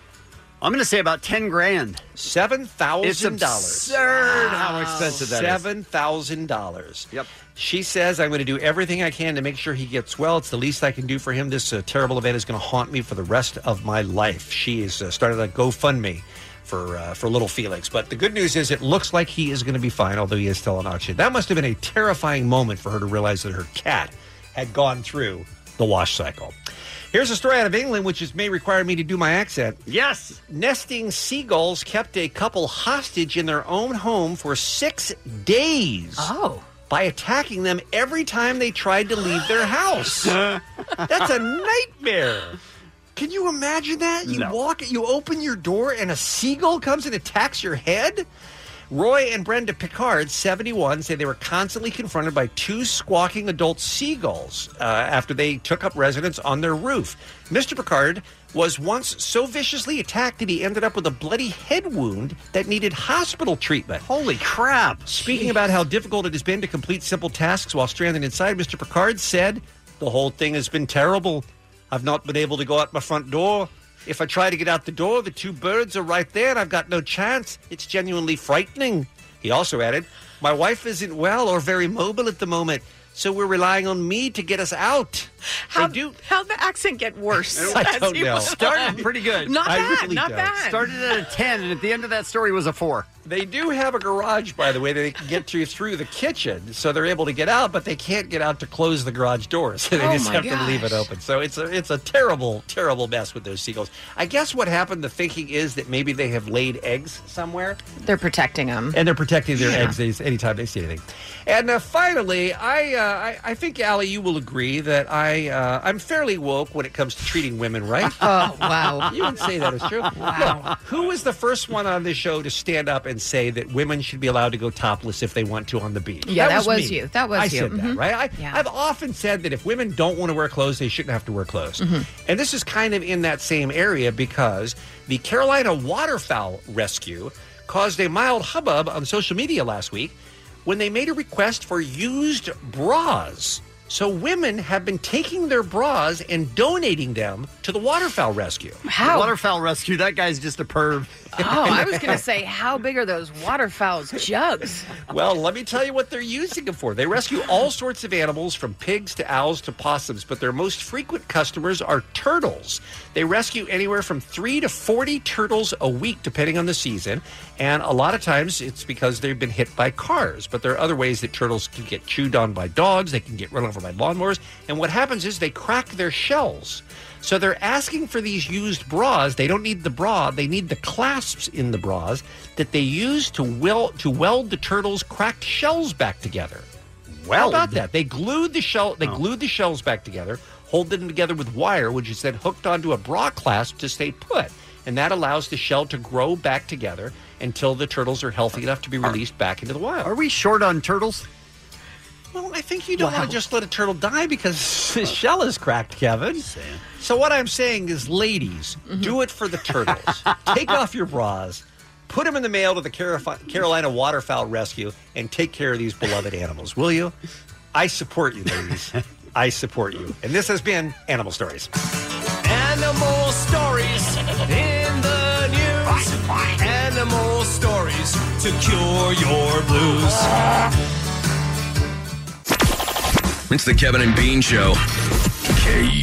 I'm going to say about ten grand. Seven thousand It's dollars. absurd how expensive that is. Seven thousand dollars. Yep. She says, I'm going to do everything I can to make sure he gets well. It's the least I can do for him. This uh, terrible event is going to haunt me for the rest of my life. She has uh, started a GoFundMe for uh, for little Felix. But the good news is it looks like he is going to be fine, although he is still on oxygen. That must have been a terrifying moment for her to realize that her cat had gone through the wash cycle. Here's a story out of England, which is, may require me to do my accent. Yes. Nesting seagulls kept a couple hostage in their own home for six days. Oh. By attacking them every time they tried to leave their house. That's a nightmare. Can you imagine that? You No. walk, you open your door, and a seagull comes and attacks your head? Roy and Brenda Picard, seventy-one, say they were constantly confronted by two squawking adult seagulls uh, after they took up residence on their roof. Mister Picard was once so viciously attacked that he ended up with a bloody head wound that needed hospital treatment. Holy crap. Speaking about how difficult it has been to complete simple tasks while stranded inside, Mister Picard said, "The whole thing has been terrible. I've not been able to go out my front door. If I try to get out the door, the two birds are right there and I've got no chance. It's genuinely frightening." He also added, "My wife isn't well or very mobile at the moment, so we're relying on me to get us out." How, They do. how'd the accent get worse? I as don't he know. went Started on? pretty good. Not I bad, really not don't. bad. Started at a ten, and at the end of that story was a four. They do have a garage, by the way, that they can get to through the kitchen, so they're able to get out, but they can't get out to close the garage doors. So they Oh, just my have to leave it gosh. open. So it's a it's a terrible, terrible mess with those seagulls. I guess what happened, the thinking is that maybe they have laid eggs somewhere, They're protecting them. and they're protecting their Yeah. eggs they, anytime they see anything. And uh, finally, I, uh, I I think, Allie, you will agree that I uh, I'm fairly woke when it comes to treating women, right? Oh, wow. You would say that is true. Wow. Look, who was the first one on this show to stand up and say that women should be allowed to go topless if they want to on the beach? Yeah, that was me. you. That was I you. said that, Mhm. right? I, Yeah. I've often said that if women don't want to wear clothes, they shouldn't have to wear clothes. Mm-hmm. And this is kind of in that same area because the Carolina Waterfowl Rescue caused a mild hubbub on social media last week when they made a request for used bras. So women have been taking their bras and donating them to the Waterfowl Rescue. How? Waterfowl Rescue, that guy's just a perv. Oh, I was going to say, how big are those waterfowl's jugs? Well, let me tell you what they're using them for. They rescue all sorts of animals, from pigs to owls to possums, but their most frequent customers are turtles. They rescue anywhere from three to forty turtles a week, depending on the season, and a lot of times it's because they've been hit by cars, but there are other ways that turtles can get chewed on by dogs, they can get run over by lawnmowers, and what happens is they crack their shells. So they're asking for these used bras. They don't need the bra. They need the clasps in the bras that they use to weld, to weld the turtles' cracked shells back together. How about that? They glued the shell. They glued the shells back together, hold them together with wire, which is then hooked onto a bra clasp to stay put, and that allows the shell to grow back together until the turtles are healthy enough to be released back into the wild. Are we short on turtles? Well, I think you don't want to just let a turtle die because the shell is cracked, Kevin. So what I'm saying is, ladies, do it for the turtles. Take off your bras, put them in the mail to the Carolina Waterfowl Rescue, and take care of these beloved animals, will you? I support you, ladies. I support you. And this has been Animal Stories. Animal stories in the news. Animal stories to cure your blues. It's the Kevin and Bean Show.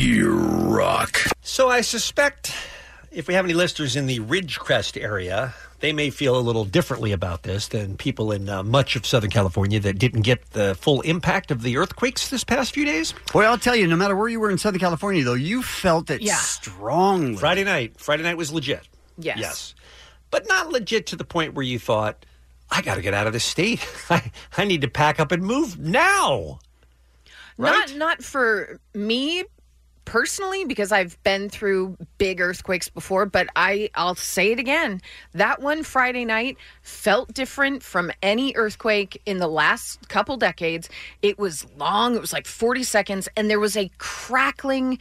K-Rock. So I suspect if we have any listeners in the Ridgecrest area, they may feel a little differently about this than people in uh, much of Southern California that didn't get the full impact of the earthquakes this past few days. Well, I'll tell you, no matter where you were in Southern California, though, you felt it Yeah. strongly. Friday night. Friday night was legit. Yes. Yes. But not legit to the point where you thought, I got to get out of this state. I, I need to pack up and move now. Right? Not not for me personally, because I've been through big earthquakes before, but I, I'll say it again. That one Friday night felt different from any earthquake in the last couple decades. It was long. It was like forty seconds, and there was a crackling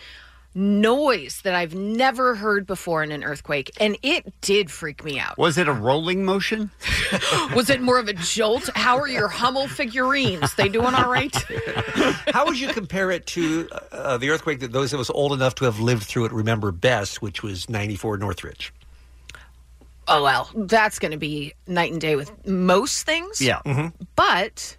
noise that I've never heard before in an earthquake, and it did freak me out. Was it a rolling motion? Was it more of a jolt? How are your Hummel figurines? They doing all right? How would you compare it to uh, the earthquake that those of us old enough to have lived through it remember best, which was ninety-four Northridge? Oh, well, that's going to be night and day with most things. Yeah. Mm-hmm. But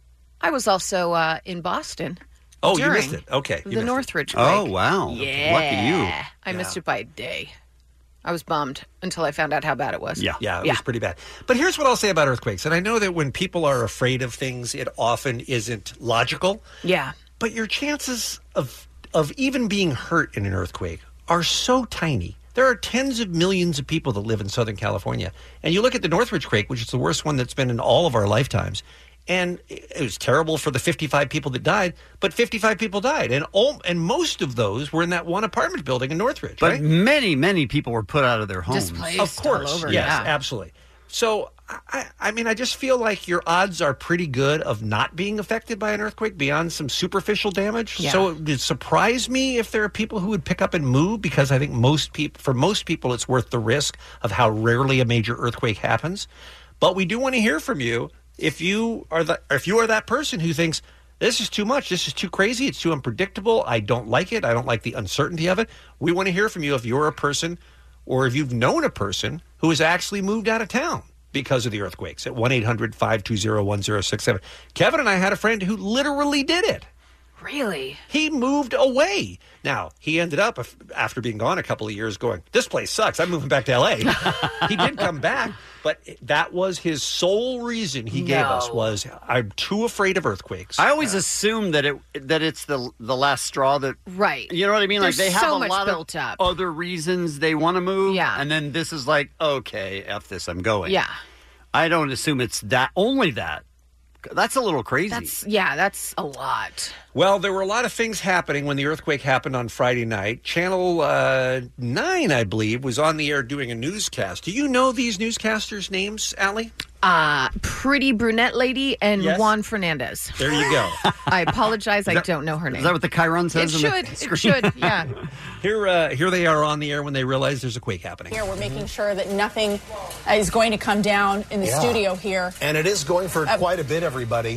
I was also uh, in Boston. Oh, you during missed it. Okay. you The missed it. Northridge quake. Oh, wow. Yeah. Lucky you. I missed it by a day. I was bummed until I found out how bad it was. Yeah, yeah, it was pretty bad. But here's what I'll say about earthquakes. And I know that when people are afraid of things, it often isn't logical. Yeah. But your chances of of even being hurt in an earthquake are so tiny. There are tens of millions of people that live in Southern California. And you look at the Northridge quake, which is the worst one that's been in all of our lifetimes. And it was terrible for the fifty-five people that died, but fifty-five people died. And all, and most of those were in that one apartment building in Northridge, But right? many, many people were put out of their homes. Displaced Of course, all over, yes, yeah. absolutely. So, I, I mean, I just feel like your odds are pretty good of not being affected by an earthquake beyond some superficial damage. Yeah. So it would surprise me if there are people who would pick up and move, because I think most people, for most people, it's worth the risk of how rarely a major earthquake happens. But we do want to hear from you if you are the, if you are that person who thinks this is too much, this is too crazy, it's too unpredictable, I don't like it, I don't like the uncertainty of it. We want to hear from you if you're a person, or if you've known a person who has actually moved out of town because of the earthquakes at one eight hundred five two zero one zero six seven. Kevin and I had a friend who literally did it. Really? He moved away. Now, he ended up, after being gone a couple of years, going, this place sucks, I'm moving back to L A. He did come back, but that was his sole reason he gave us, No. was, I'm too afraid of earthquakes. I always assume that it that it's the the last straw that Right. you know what I mean. There's like they have so a much lot built of up. other reasons they want to move. Yeah. and then this is like, okay, f this, I'm going. Yeah. I don't assume it's that only that. That's a little crazy. That's yeah, that's a lot. Well, there were a lot of things happening when the earthquake happened on Friday night. Channel uh, nine, I believe, was on the air doing a newscast. Do you know these newscasters' names, Allie? Uh, Pretty Brunette Lady and Yes. Juan Fernandez. There you go. I apologize, I that- don't know her name. Is that what the Chiron it says? on should, the it screen? should, yeah. Here, uh, here they are on the air when they realize there's a quake happening. Here, we're making sure that nothing is going to come down in the Yeah. studio here. And it is going for Uh, quite a bit, everybody.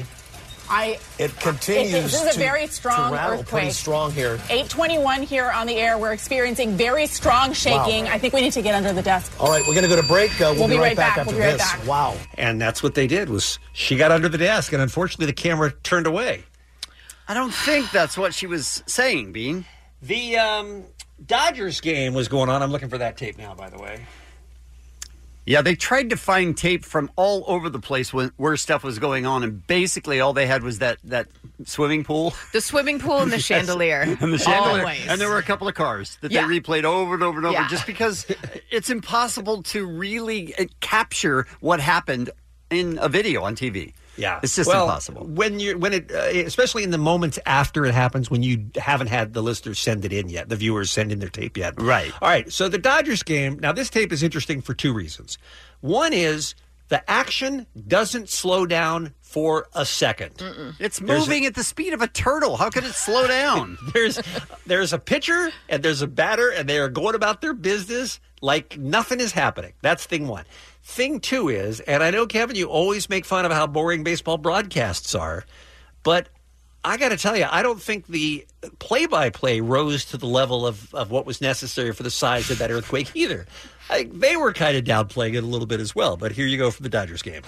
I. It continues It- this is a to, very strong to rattle earthquake. pretty strong here. eight twenty-one here on the air. We're experiencing very strong shaking. Wow. I think we need to get under the desk. All right, we're going to go to break. Uh, we'll, We'll be, be right, right back, back. after We'll be right this. back. Wow. And that's what they did, was she got under the desk, and unfortunately the camera turned away. I don't think that's what she was saying, Bean. The um, Dodgers game was going on. I'm looking for that tape now, by the way. Yeah, they tried to find tape from all over the place when, where stuff was going on, and basically all they had was that, that swimming pool. The swimming pool and the Yes. chandelier. And the chandelier. Always. And there were a couple of cars that Yeah. they replayed over and over and over Yeah. just because it's impossible to really uh, capture what happened in a video on T V. Yeah, It's just well, impossible. When you when it, uh, especially in the moments after it happens, when you haven't had the listeners send it in yet, the viewers send in their tape yet. Right. All right. So the Dodgers game. Now this tape is interesting for two reasons. One is the action doesn't slow down for a second. It's There's moving at the speed of a turtle. How could it slow down? there's there's a pitcher and there's a batter, and they are going about their business like nothing is happening. That's thing one. Thing two is, and I know, Kevin, you always make fun of how boring baseball broadcasts are, but I got to tell you, I don't think the play-by-play rose to the level of, of what was necessary for the size of that earthquake either. I, they were kind of downplaying it a little bit as well, but here you go for the Dodgers game.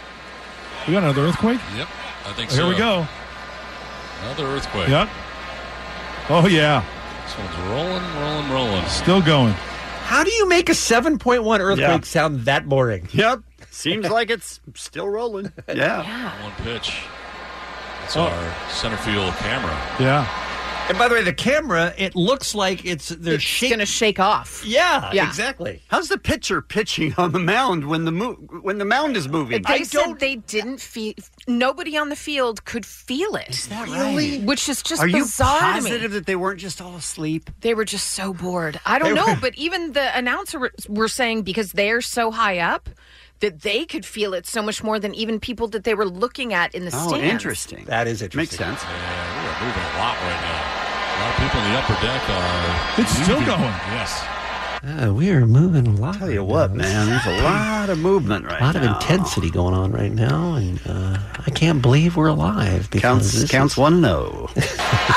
We got another earthquake? Yep, I think Here so. we go. Another earthquake. Yep. Oh, yeah. This one's rolling, rolling, rolling. Still going. How do you make a seven point one earthquake Yeah. sound that boring? Yep. Seems like it's still rolling. Yeah. One pitch. It's our center field camera. Yeah. And by the way, the camera, it looks like it's they're It's shaking. going to shake off. Yeah, Yeah. exactly. How's the pitcher pitching on the mound when the mo- when the mound is moving? They said they didn't feel. Nobody on the field could feel it. Is that right? Which is just Are you bizarre to me. positive that they weren't just all asleep? They were just so bored. I don't They know, were- but even the announcer were saying because they're so high up that they could feel it so much more than even people that they were looking at in the Oh, stands. interesting. That is interesting. Makes sense. Yeah, we are moving a lot right now. A lot of people in the upper deck are. It's still leaving. going. Yes. Uh, we are moving a lot. Tell you what, man, there's a lot of movement right A lot now. of intensity going on right now, and uh, I can't believe we're alive. Because Counts this counts is- one and oh. We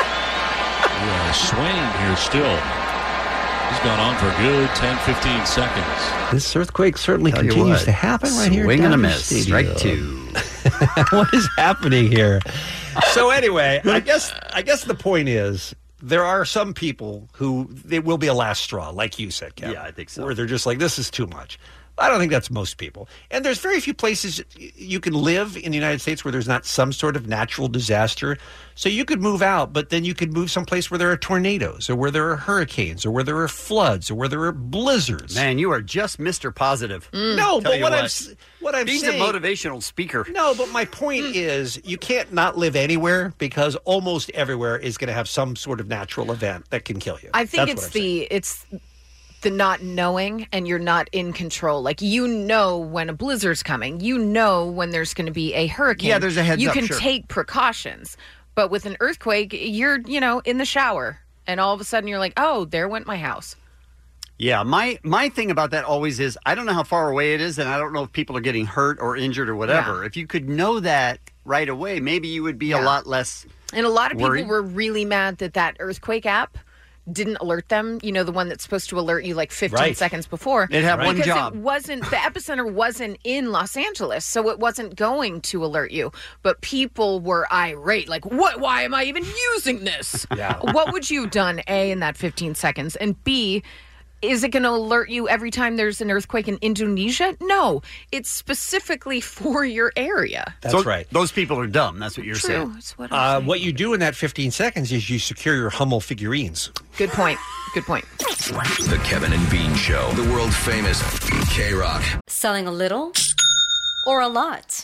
are swaying here still. He's gone on for a good ten, fifteen seconds. This earthquake certainly Tell you continues what, to happen right here. at swing and a Dodger miss, Stadium. strike two. What is happening here? So anyway, I guess I guess the point is there are some people who it will be a last straw, like you said, Kevin. Yeah, I think so. Where they're just like, this is too much. I don't think that's most people. And there's very few places you can live in the United States where there's not some sort of natural disaster. So you could move out, but then you could move someplace where there are tornadoes or where there are hurricanes or where there are floods or where there are blizzards. Man, you are just Mister Positive. No, Tell but you what, what. I'm s- what I'm He's saying, a motivational speaker. No, but my point is you can't not live anywhere because almost everywhere is going to have some sort of natural event that can kill you. I think That's it's what I'm saying. the it's the not knowing and you're not in control. Like you know when a blizzard's coming, you know when there's going to be a hurricane. Yeah, there's a heads You up, can sure. take precautions, but with an earthquake, you're you know in the shower, and all of a sudden you're like, oh, there went my house. Yeah, my my thing about that always is I don't know how far away it is, and I don't know if people are getting hurt or injured or whatever. Yeah. If you could know that right away, maybe you would be a Yeah. lot less. And a lot of people worried. were really mad that that earthquake app didn't alert them. You know, the one that's supposed to alert you like fifteen Right. seconds before. It had one because job. it wasn't, the epicenter wasn't in Los Angeles, so it wasn't going to alert you. But people were irate. Like, what? Why am I even using this? Yeah. What would you have done, A, in that fifteen seconds? And B, is it going to alert you every time there's an earthquake in Indonesia? No. It's specifically for your area. That's So right. Those people are dumb. That's what you're True. saying. That's what I'm Uh, saying. what you do in that fifteen seconds is you secure your Hummel figurines. Good point. Good point. The Kevin and Bean Show, the world famous K-Rock. Selling a little or a lot?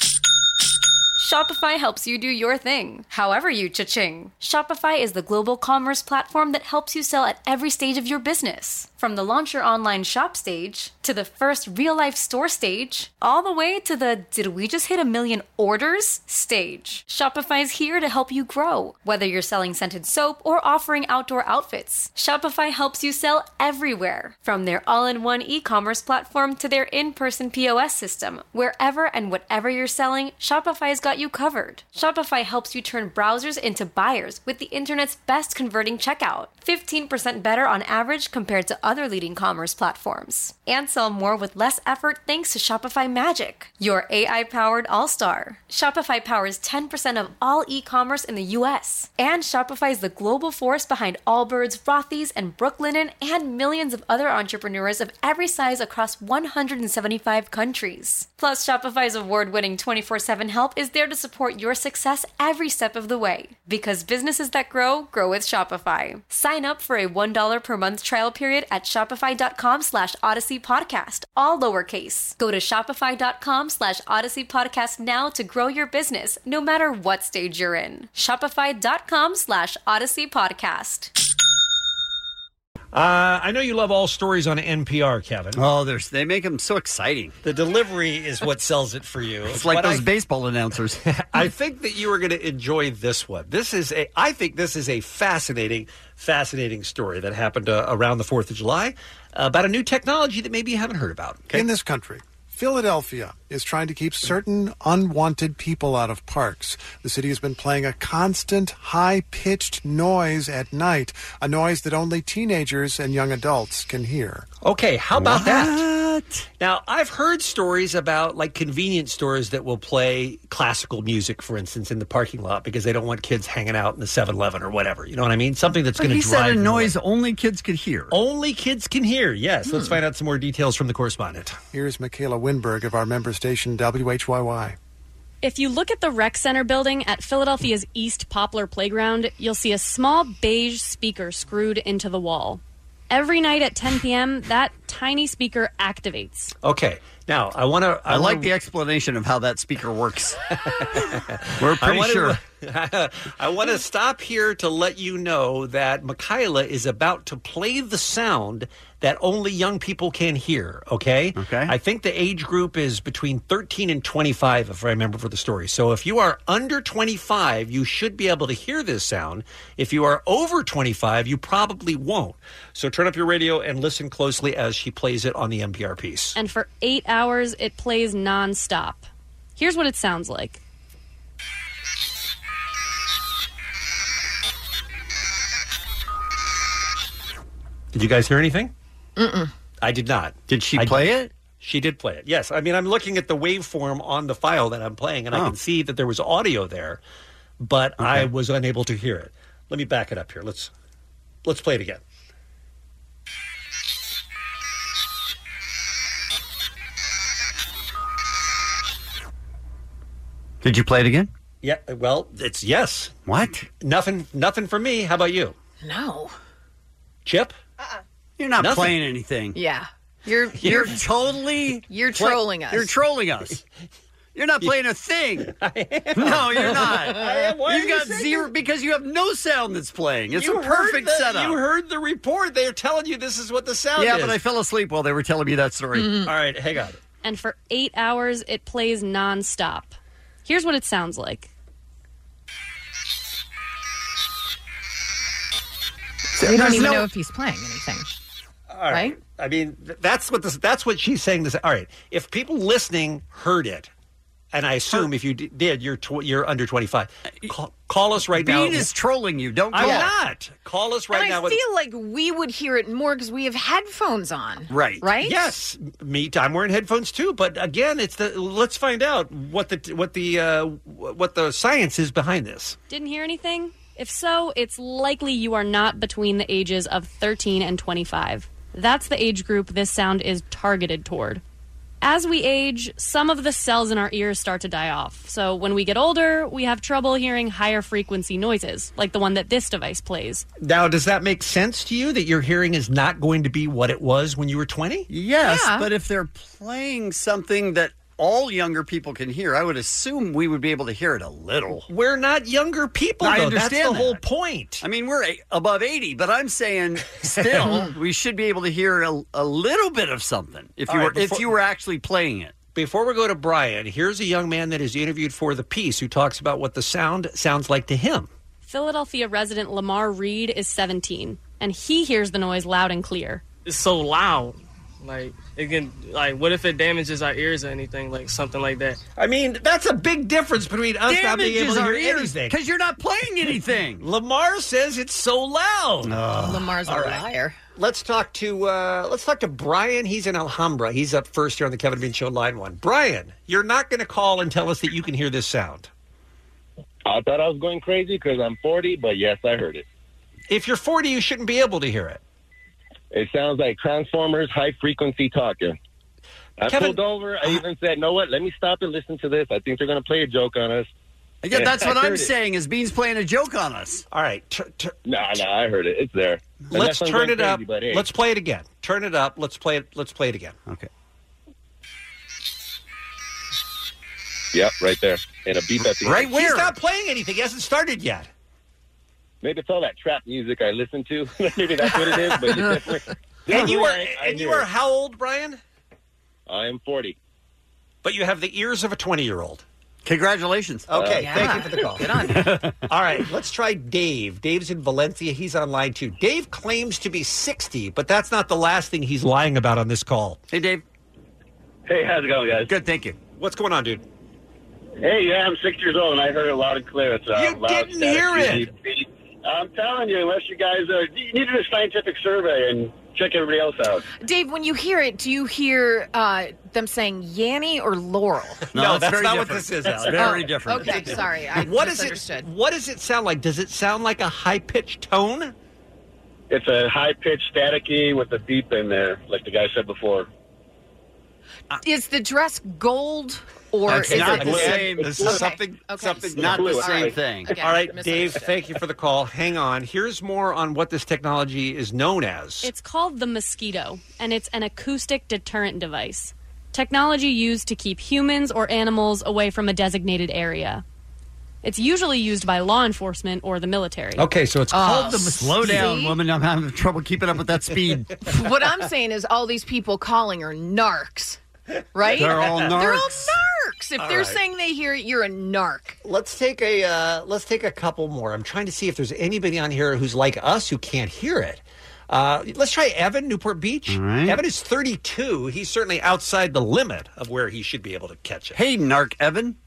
Shopify helps you do your thing, however you cha-ching. Shopify is the global commerce platform that helps you sell at every stage of your business. From the launch your online shop stage, to the first real-life store stage, all the way to the did we just hit a million orders stage. Shopify's here to help you grow. Whether you're selling scented soap or offering outdoor outfits, Shopify helps you sell everywhere. From their all-in-one e-commerce platform to their in-person P O S system, wherever and whatever you're selling, Shopify's got you covered. Shopify helps you turn browsers into buyers with the internet's best converting checkout. fifteen percent better on average compared to other leading commerce platforms. And sell more with less effort thanks to Shopify Magic, your A I-powered all-star. Shopify powers ten percent of all e-commerce in the U S. And Shopify is the global force behind Allbirds, Rothy's, and Brooklinen, and millions of other entrepreneurs of every size across one hundred seventy-five countries. Plus, Shopify's award-winning twenty-four seven help is there to support your success every step of the way. Because businesses that grow, grow with Shopify. Sign up for a one dollar per month trial period at shopify.com slash Odyssey Podcast, all lowercase. Go to shopify.com slash Odyssey Podcast now to grow your business, no matter what stage you're in. Shopify.com slash Odyssey Podcast. Uh, I know you love all stories on N P R, Kevin. Oh, there's they make them so exciting. The delivery is what sells it for you. It's like But those I- baseball announcers. I think that you are going to enjoy this one. This is a. I think this is a fascinating, fascinating story that happened uh, around the Fourth of July uh, about a new technology that maybe you haven't heard about. In this country, Philadelphia is trying to keep certain unwanted people out of parks. The city has been playing a constant, high-pitched noise at night, a noise that only teenagers and young adults can hear. Okay, how about that? What? Now, I've heard stories about like convenience stores that will play classical music, for instance, in the parking lot because they don't want kids hanging out in the seven eleven or whatever. You know what I mean? Something that's But going to he drive said a them noise away. only kids could hear. Only kids can hear, yes. Let's find out some more details from the correspondent. Here's Michaela Winberg of our member station W H Y Y. If you look at the rec center building at Philadelphia's East Poplar Playground, you'll see a small beige speaker screwed into the wall. Every night at ten p.m., that tiny speaker activates. Okay. Now, I want to... I, like the explanation of how that speaker works. We're pretty I wanna, sure. I want to stop here to let you know that Michaela is about to play the sound that only young people can hear, okay? Okay. I think the age group is between thirteen and twenty-five, if I remember for the story. So if you are under twenty-five, you should be able to hear this sound. If you are over twenty-five, you probably won't. So turn up your radio and listen closely as she plays it on the N P R piece. And for eight hours, it plays nonstop. Here's what it sounds like. Did you guys hear anything? Mm-mm. I did not. Did she I- play it? She did play it. Yes. I mean, I'm looking at the waveform on the file that I'm playing, and I Oh. can see that there was audio there, but I was unable to hear it. Let me back it up here. Let's let's play it again. Did you play it again? Yeah. Well, it's yes. What? Nothing. Nothing from me. How about you, No. Chip? You're not Nothing. playing anything. Yeah. You're You're you're totally you're play- trolling us. You're trolling us. You're not playing a thing. No, you're not. I am. Why You've are you got saying zero that? because you have no sound that's playing. It's You a heard perfect the- setup. You heard the report. They're telling you this is what the sound yeah, is. but I fell asleep while they were telling me that story. All right, hang on. And for eight hours, it plays nonstop. Here's what it sounds like. we don't There's even no- know if he's playing anything. All right. Right? I mean, th- that's what this, that's what she's saying. This. All right. If people listening heard it, and I assume if you d- did, you're tw- you're under twenty-five. Call, call us right now. Bean is trolling you. Don't I'm call. not. Call us right and now. I with- feel like we would hear it more because we have headphones on. Right. Right? Yes, me. I'm wearing headphones too. But again, it's the. Let's find out what the what the uh, what the science is behind this. Didn't hear anything? If so, it's likely you are not between the ages of thirteen and twenty-five. That's the age group this sound is targeted toward. As we age, some of the cells in our ears start to die off. So when we get older, we have trouble hearing higher frequency noises, like the one that this device plays. Now, does that make sense to you that your hearing is not going to be what it was when you were twenty? Yes, Yeah. but if they're playing something that all younger people can hear, I would assume we would be able to hear it a little. We're not younger people, I though. understand That's the that. whole point. I mean, we're a- above eighty, but I'm saying still we should be able to hear a, a little bit of something if you All were right, before- if you were actually playing it. Before we go to Brian, here's a young man that is interviewed for the piece who talks about what the sound sounds like to him. Philadelphia resident Lamar Reed is seventeen, and he hears the noise loud and clear. It's so loud. Like, it can, like, what if it damages our ears or anything, like something like that? I mean, that's a big difference between us not being able Damages to our hear ears anything. because you're not playing anything. Lamar says it's so loud. Lamar's a All right. liar. Let's talk to uh, let's talk to Brian. He's in Alhambra. He's up first here on the Kevin Bean Show, line one. Brian, you're not going to call and tell us that you can hear this sound. I thought I was going crazy because I'm forty, but yes, I heard it. If you're forty, you shouldn't be able to hear it. It sounds like Transformers high-frequency talking. I Kevin- pulled over. I even said, know what? Let me stop and listen to this. I think they're going to play a joke on us. Yeah, And that's I what I'm heard it. saying. Is Bean's playing a joke on us? All right, t- t- No, no, I heard it. It's there. let's Unless I'm turn going it up. crazy, but hey. Let's play it again. Turn it up. Let's play it. Let's play it again. Okay. Yep, right there. And a beep at the Right end. where? He's not playing anything. He hasn't started yet. Maybe it's all that trap music I listen to. Maybe that's what it is. But it's definitely, And you are I- I and you hear are it. how old, Brian? I am forty. But you have the ears of a twenty-year-old. Congratulations. Okay, Yeah. thank you for the call. Good on you. All right, let's try Dave. Dave's in Valencia. He's on line two. Dave claims to be sixty, but that's not the last thing he's lying about on this call. Hey, Dave. Hey, how's it going, guys? Good, thank you. What's going on, dude? Hey, yeah, I'm six years old, and I heard it loud and clear. It's, uh, You loud, didn't static, hear it. beep, beep. I'm telling you, unless you guys are, you needed a scientific survey, and check everybody else out. Dave, when you hear it, do you hear uh, them saying Yanny or Laurel? No, that's very not what different. this is, That's Alex. very Oh, different. Okay, sorry. I What is it? misunderstood. What does it sound like? Does it sound like a high-pitched tone? It's a high-pitched staticky with a beep in there, like the guy said before. Is the dress gold or That's is not it the blue? same. This is Okay. something- Okay. something not the same Alright. thing. Again, All right, Dave, misunderstood. thank you for the call. Hang on. Here's more on what this technology is known as. It's called the Mosquito, and it's an acoustic deterrent device. Technology used to keep humans or animals away from a designated area. It's usually used by law enforcement or the military. Okay, so it's called the Slow Mosquito. down, woman. I'm having trouble keeping up with that speed. What I'm saying is all these people calling are narcs, right? They're all They're all narcs. narcs. If All they're right. saying they hear it, you're a narc. Let's take a uh, let's take a couple more. I'm trying to see if there's anybody on here who's like us who can't hear it. Uh, let's try Evan, Newport Beach. right. Evan is thirty-two. He's certainly outside the limit of where he should be able to catch it. Hey, Narc Evan.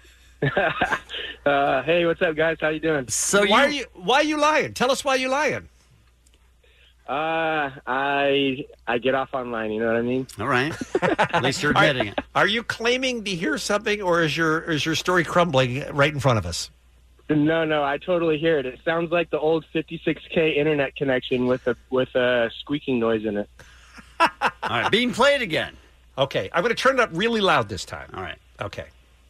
Uh, hey, what's up, guys? How you doing? So why you- are you why are you lying? Tell us why you're lying. Uh, I I get off online. You know what I mean? All right. At least you're Are- admitting it. Are you claiming to hear something, or is your is your story crumbling right in front of us? No, no, I totally hear it. It sounds like the old fifty-six K internet connection with a with a squeaking noise in it. All right. Bean, play it again. Okay, I'm going to turn it up really loud this time. All right. Okay.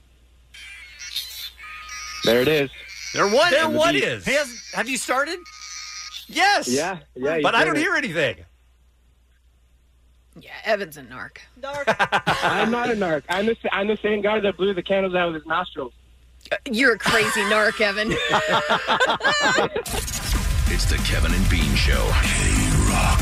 There it is. There what? There And the what beat- is? He has, have you started? Yes. Yeah, yeah. But you I did don't it. hear anything. Yeah, Evan's a narc. I'm not a narc. I'm the I'm the same guy that blew the candles out of his nostrils. Uh, You're a crazy narc, Evan. It's the Kevin and Bean Show. K-Rock.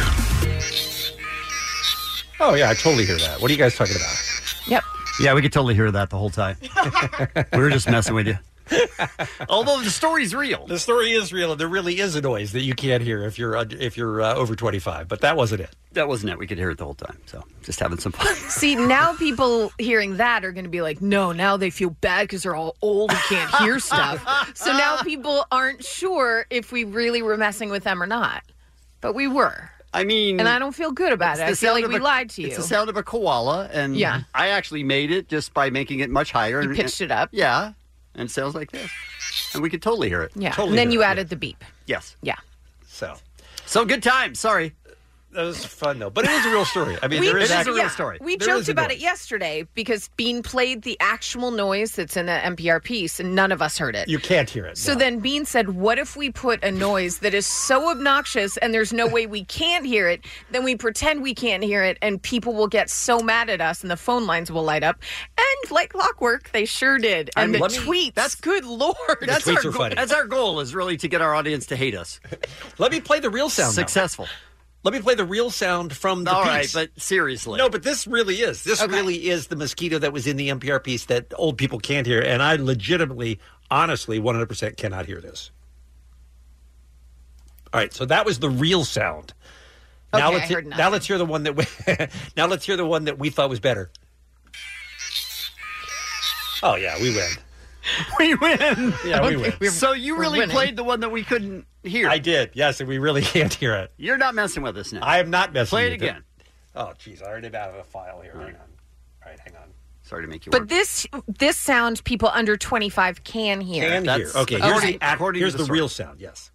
Oh yeah, I totally hear that. What are you guys talking about? Yep. Yeah, we could totally hear that the whole time. We were just messing with you. Although the story's real. The story is real, and there really is a noise that you can't hear if you're uh, if you're uh, over twenty-five. But that wasn't it. That wasn't it. We could hear it the whole time. So just having some fun. See, now people hearing that are going to be like, no, now they feel bad because they're all old and can't hear stuff. So now people aren't sure if we really were messing with them or not. But we were. I mean, And I don't feel good about it's it. the I feel sound like of we a- lied to you. It's the sound of a koala, and Yeah. I actually made it just by making it much higher. You and, pitched it up. Yeah, and it sounds like this, and we could totally hear it. Yeah. Totally and then hear you it, added the beep. Yes. Yeah. So So good time. Sorry. that was fun though, but it is a real story. I mean, We- there is It is a actually real yeah, story. We There joked is a about noise. it yesterday because Bean played the actual noise that's in the N P R piece, and none of us heard it. You can't hear it. So no. then Bean said, what if we put a noise that is so obnoxious and there's no way we can't hear it, then we pretend we can't hear it and people will get so mad at us and the phone lines will light up. And like clockwork, they sure did. I And mean, the let me- tweets, that's good Lord. That's tweets our are goal. funny. That's our goal. Is really to get our audience to hate us. Let me play the real sound. though. Successful. Let me play the real sound from the All piece. right, but seriously. No, but this really is. This Okay. really is the mosquito that was in the N P R piece that old people can't hear, and I legitimately, honestly, one hundred percent cannot hear this. All right, so that was the real sound. Now Okay, let's I hear, heard now nothing. let's hear the one that we now let's hear the one that we thought was better. Oh yeah, we win. we win. Yeah, we win. So you we're really winning. played the one that we couldn't hear. I did, yes, and we really can't hear it. You're not messing with us now. I am not messing. Play it with again. Oh, jeez, I already have a file here. Hang on. All right, hang on. Sorry to make you But work. this this sound people under twenty-five can hear. Can That's- hear. Okay, okay. here's the, According to here's the the, story. real sound. Yes.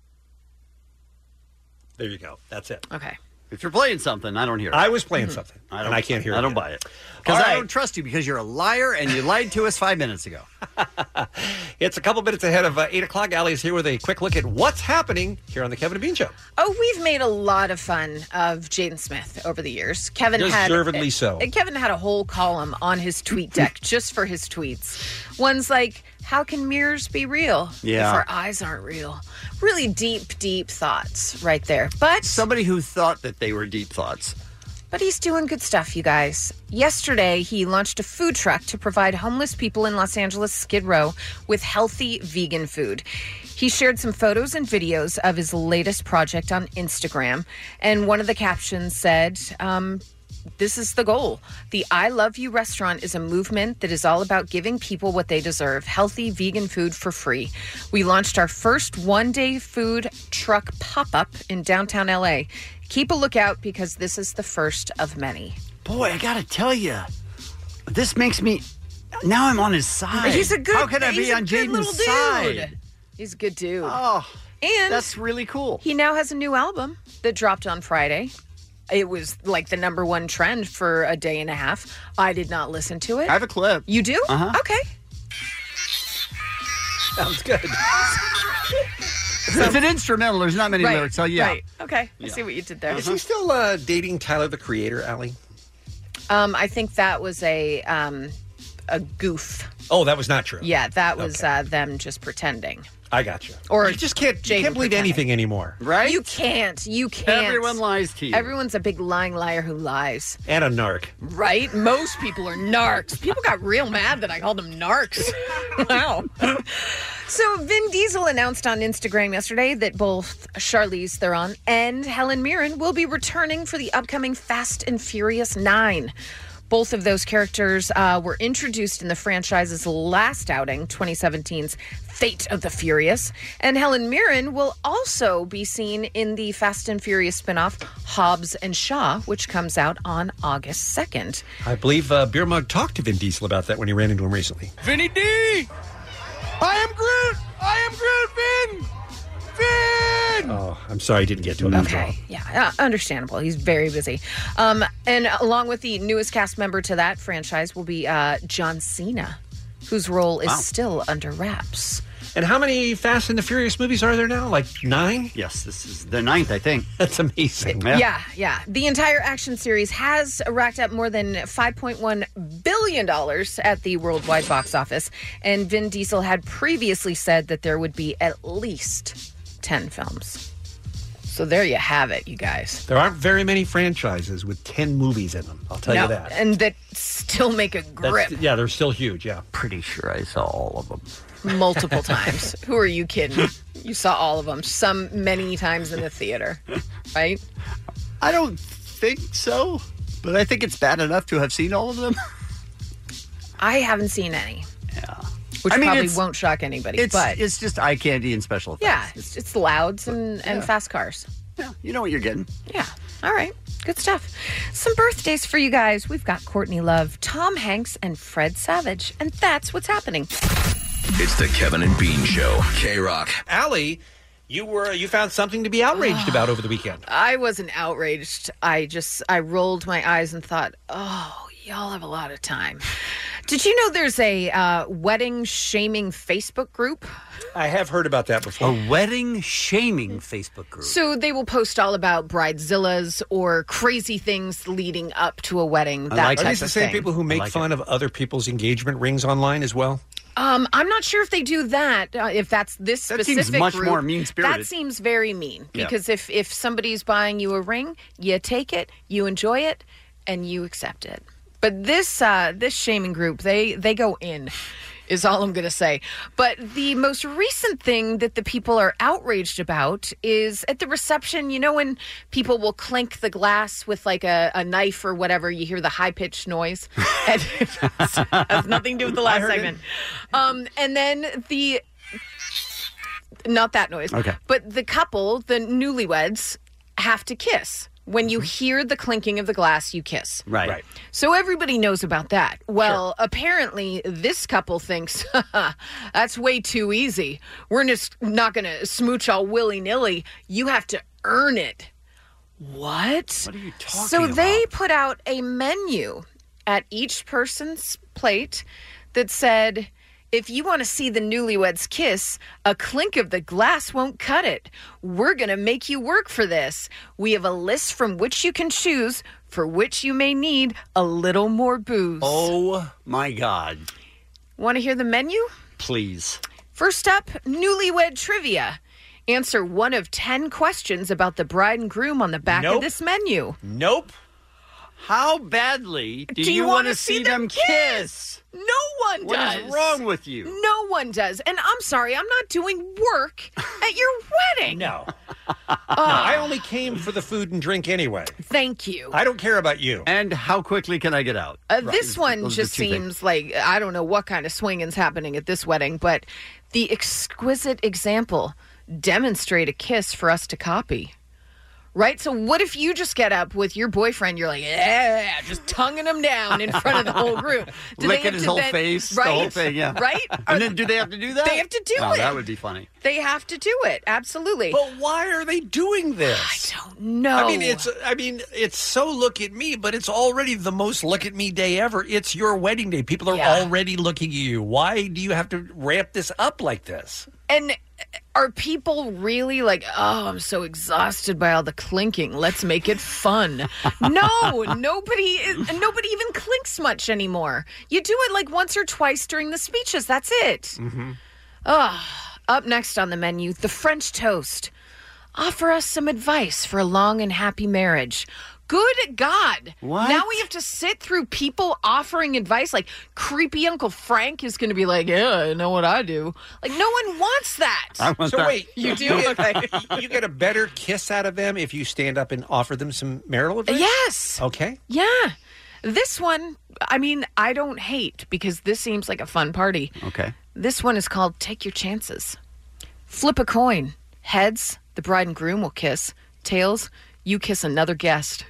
There you go. That's it. Okay. If you're playing something, I don't hear it. I was playing something, I don't, and I can't hear it. I don't yet. buy it. Because All I right. don't trust you because you're a liar and you lied to us five minutes ago. It's a couple minutes ahead of uh, eight o'clock. Allie is here with a quick look at what's happening here on the Kevin and Bean Show. Oh, we've made a lot of fun of Jaden Smith over the years. Kevin had Deservedly so. uh, Kevin had a whole column on his tweet deck just for his tweets. One's like, "How can mirrors be real Yeah. if our eyes aren't real?" Really deep, deep thoughts right there. But Somebody who thought that they were deep thoughts. But he's doing good stuff, you guys. Yesterday, he launched a food truck to provide homeless people in Los Angeles Skid Row with healthy vegan food. He shared some photos and videos of his latest project on Instagram, and one of the captions said, um, this is the goal. The I Love You restaurant is a movement that is all about giving people what they deserve, healthy vegan food for free. We launched our first one-day food truck pop-up in downtown L A. Keep a lookout because this is the first of many. Boy, I gotta tell you, this makes me... Now I'm on his side. He's a good... How can I he's be a on good little Jaden's dude. side? He's a good dude. Oh, and that's really cool. He now has a new album that dropped on Friday. It was like the number one trend for a day and a half. I did not listen to it. I have a clip. You do? Uh-huh. Okay. Sounds good. It's an instrumental. There's not many Right, lyrics, so yeah. Right. Okay. I Yeah. see what you did there. Is he still uh, dating Tyler, the Creator, Allie? Um, I think that was a um, a goof. Oh, that was not true. Yeah, that was uh, them just pretending. I got you. Or you just can't, you Jaden can't believe pretending. anything anymore. Right? You can't. You can't. Everyone lies to you. Everyone's a big lying liar who lies. And a narc. Right? Most people are narcs. People got real mad that I called them narcs. Wow. So Vin Diesel announced on Instagram yesterday that both Charlize Theron and Helen Mirren will be returning for the upcoming Fast and Furious nine. Both of those characters uh, were introduced in the franchise's last outing, twenty seventeen's Fate of the Furious. And Helen Mirren will also be seen in the Fast and Furious spinoff, Hobbs and Shaw, which comes out on August second. I believe uh, Beer Mug talked to Vin Diesel about that when he ran into him recently. Vinny D! I am Groot! I am Groot, Vin! Vin! Oh, I'm sorry I didn't get to him. Okay, yeah, uh, understandable. He's very busy. Um, and along with the newest cast member to that franchise will be uh, John Cena, whose role is Wow. still under wraps. And how many Fast and the Furious movies are there now? Like nine? Yes, this is the ninth, I think. That's amazing. Yeah. yeah, The entire action series has racked up more than five point one billion dollars at the worldwide box office. And Vin Diesel had previously said that there would be at least ten films. So there you have it, you guys. There aren't very many franchises with ten movies in them. I'll tell No, you that. And that still make a grip That's, yeah, they're still huge, yeah. Pretty sure I saw all of them. multiple times. Who are you kidding? You saw all of them, some many times in the theater, right? I don't think so, but I think it's bad enough to have seen all of them. I haven't seen any. Yeah. Which I mean, probably it's- won't shock anybody. It's, but it's just eye candy and special effects. yeah, it's, it's louds and, and Yeah. fast cars. Yeah, you know what you're getting. Yeah. All right. Good stuff. Some birthdays for you guys. We've got Courtney Love, Tom Hanks, and Fred Savage. And that's what's happening. It's the Kevin and Bean Show. K-Rock. Allie, you were you found something to be outraged about over the weekend. I wasn't outraged. I just, I rolled my eyes and thought, oh, y'all have a lot of time. Did you know there's a uh, wedding shaming Facebook group? I have heard about that before. A wedding shaming Facebook group. So they will post all about bridezillas or crazy things leading up to a wedding. That Are type these the of same thing. people who make fun of other people's engagement rings online as well? Um, I'm not sure if they do that. Uh, if that's this That specific seems much group, more mean-spirited. That seems very mean Yeah. because if if somebody's buying you a ring, you take it, you enjoy it, and you accept it. But this uh, this shaming group, they they go in, is all I'm going to say. But the most recent thing that the people are outraged about is at the reception. You know when people will clink the glass with like a, a knife or whatever, you hear the high pitched noise. And it has nothing to do with the I last heard it. segment. Um, and then the not that noise. Okay. But the couple, the newlyweds, have to kiss. When you hear the clinking of the glass, you kiss. Right. Right. So everybody knows about that. Well, apparently this couple thinks that's way too easy. We're just not going to smooch all willy-nilly. You have to earn it. What? What are you talking So about? they put out a menu at each person's plate that said, if you want to see the newlyweds kiss, a clink of the glass won't cut it. We're going to make you work for this. We have a list from which you can choose, for which you may need a little more booze. Oh, my God. Want to hear the menu? Please. First up, newlywed trivia. Answer one of ten questions about the bride and groom on the back Nope. of this menu. Nope. How badly do, Do you you want wanna to see see them them kiss? No one What does. is wrong with you? No one does. And I'm sorry, I'm not doing work at your wedding. No. I only came for the food and drink anyway. Thank you. I don't care about you. And how quickly can I get out? Uh, this one just seems like, I don't know what kind of swinging's happening at this wedding, but the exquisite example, demonstrate a kiss for us to copy. Right? So what if you just get up with your boyfriend, you're like, yeah, just tonguing him down in front of the whole group. Do they Licking have his to whole then- face, right? the whole thing, yeah. Right? And then do they have to do that? They have to do oh, it. that would be funny. They have to do it. Absolutely. But why are they doing this? I don't know. I mean, it's I mean, it's so look at me, but it's already the most look at me day ever. It's your wedding day. People are Yeah. already looking at you. Why do you have to ramp this up like this? And are people really like, oh, I'm so exhausted by all the clinking. Let's make it fun. No, nobody is, nobody even clinks much anymore. You do it like once or twice during the speeches. That's it. Mm-hmm. Oh, up next on the menu, the French toast. Offer us some advice for a long and happy marriage. Good God. What? Now we have to sit through people offering advice. Like creepy Uncle Frank is going to be like, yeah, I know what I do. Like no one wants that. I want So that. wait, You do? get, Okay. you get a better kiss out of them if you stand up and offer them some marital advice? Yes. Okay. Yeah. This one, I mean, I don't hate because this seems like a fun party. Okay. This one is called Take Your Chances. Flip a coin. Heads, the bride and groom will kiss. Tails, you kiss another guest.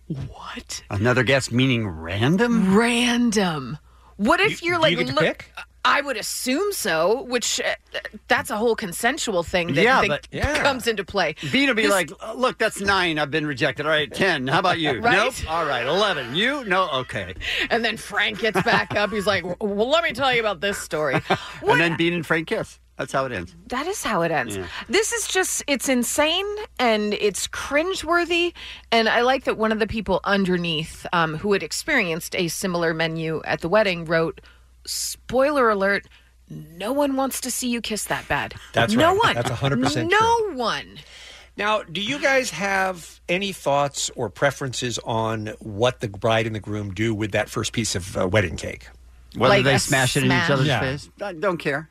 What? Another guess meaning random? Random. What if You- you're do like, you get to look, pick? I would assume so, which uh, that's a whole consensual thing that, Yeah, that but- Yeah. comes into play. Bean will be This- like, look, that's nine. I've been rejected. All right, ten. How about you? Right? Nope. All right, eleven. You? No. Okay. And then Frank gets back up. He's like, well, let me tell you about this story. And then Bean and Frank kiss. That's how it ends. That is how it ends. Yeah. This is just, it's insane and it's cringeworthy. And I like that one of the people underneath um, who had experienced a similar menu at the wedding wrote, spoiler alert, no one wants to see you kiss that bad. That's no right. one. That's one hundred percent No one. Now, do you guys have any thoughts or preferences on what the bride and the groom do with that first piece of uh, wedding cake? Whether Like they a smash it in smash? each other's Yeah. face. I don't care.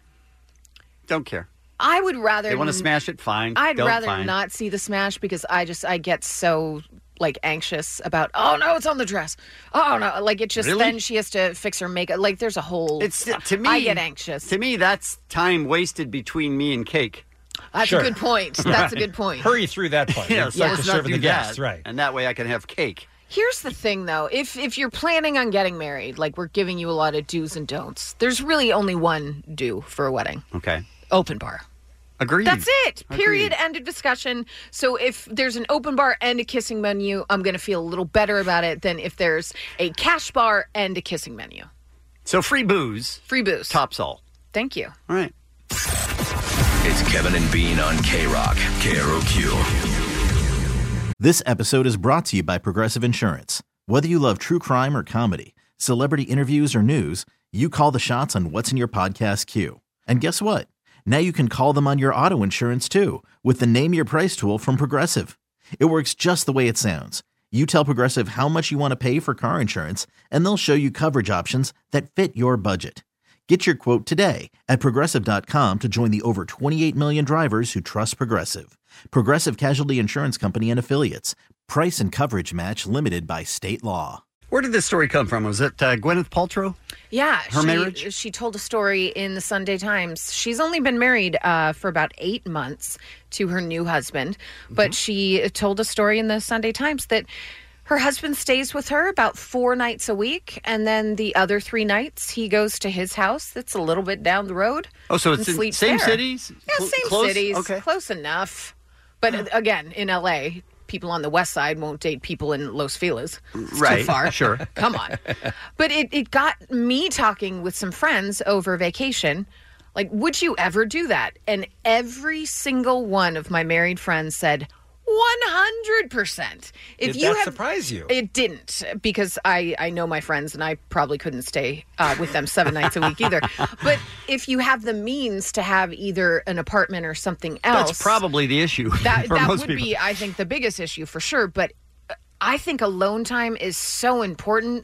Don't care. I would rather. They want to smash it? Fine. I'd Don't, rather fine. not see the smash because I just, I get so like anxious about, oh no, it's on the dress. Oh no. Like it just, Really? then she has to fix her makeup. Like there's a whole, It's to me. I get anxious. To me, that's time wasted between me and cake. That's Sure. a good point. That's a good point. Hurry through that part. Yeah, and so start let's to not serving do the guests, that, right? And that way I can have cake. Here's the thing, though. If if you're planning on getting married, like we're giving you a lot of do's and don'ts, there's really only one do for a wedding. Okay. Open bar. Agreed. That's it. Period. Agreed. End of discussion. So if there's an open bar and a kissing menu, I'm going to feel a little better about it than if there's a cash bar and a kissing menu. So free booze. Free booze. Tops all. Thank you. All right. It's Kevin and Bean on K-Rock, K R O Q. This episode is brought to you by Progressive Insurance. Whether you love true crime or comedy, celebrity interviews or news, you call the shots on what's in your podcast queue. And guess what? Now you can call them on your auto insurance too with the Name Your Price tool from Progressive. It works just the way it sounds. You tell Progressive how much you want to pay for car insurance, and they'll show you coverage options that fit your budget. Get your quote today at Progressive dot com to join the over twenty-eight million drivers who trust Progressive. Progressive Casualty Insurance Company and Affiliates. Price and coverage match limited by state law. Where did this story come from? Was it uh, Gwyneth Paltrow? Yeah. Her she, marriage? She told a story in the Sunday Times. She's only been married uh, for about eight months to her new husband, but she told a story in the Sunday Times that her husband stays with her about four nights a week, and then the other three nights he goes to his house that's a little bit down the road. Oh, so and it's in sleeps same there. cities? Yeah, Cl- same close? cities. Okay. Close enough. But uh, again, in L A, people on the west side won't date people in Los Feliz. It's Right, too far. sure. Come on. But it, it got me talking with some friends over vacation. Like, would you ever do that? And every single one of my married friends said, one hundred percent. If Did you that have, surprise you? It didn't, because I, I know my friends and I probably couldn't stay uh, with them seven nights a week either. But if you have the means to have either an apartment or something else. That's probably the issue That, for that most would people. be, I think, the biggest issue for sure. But I think alone time is so important.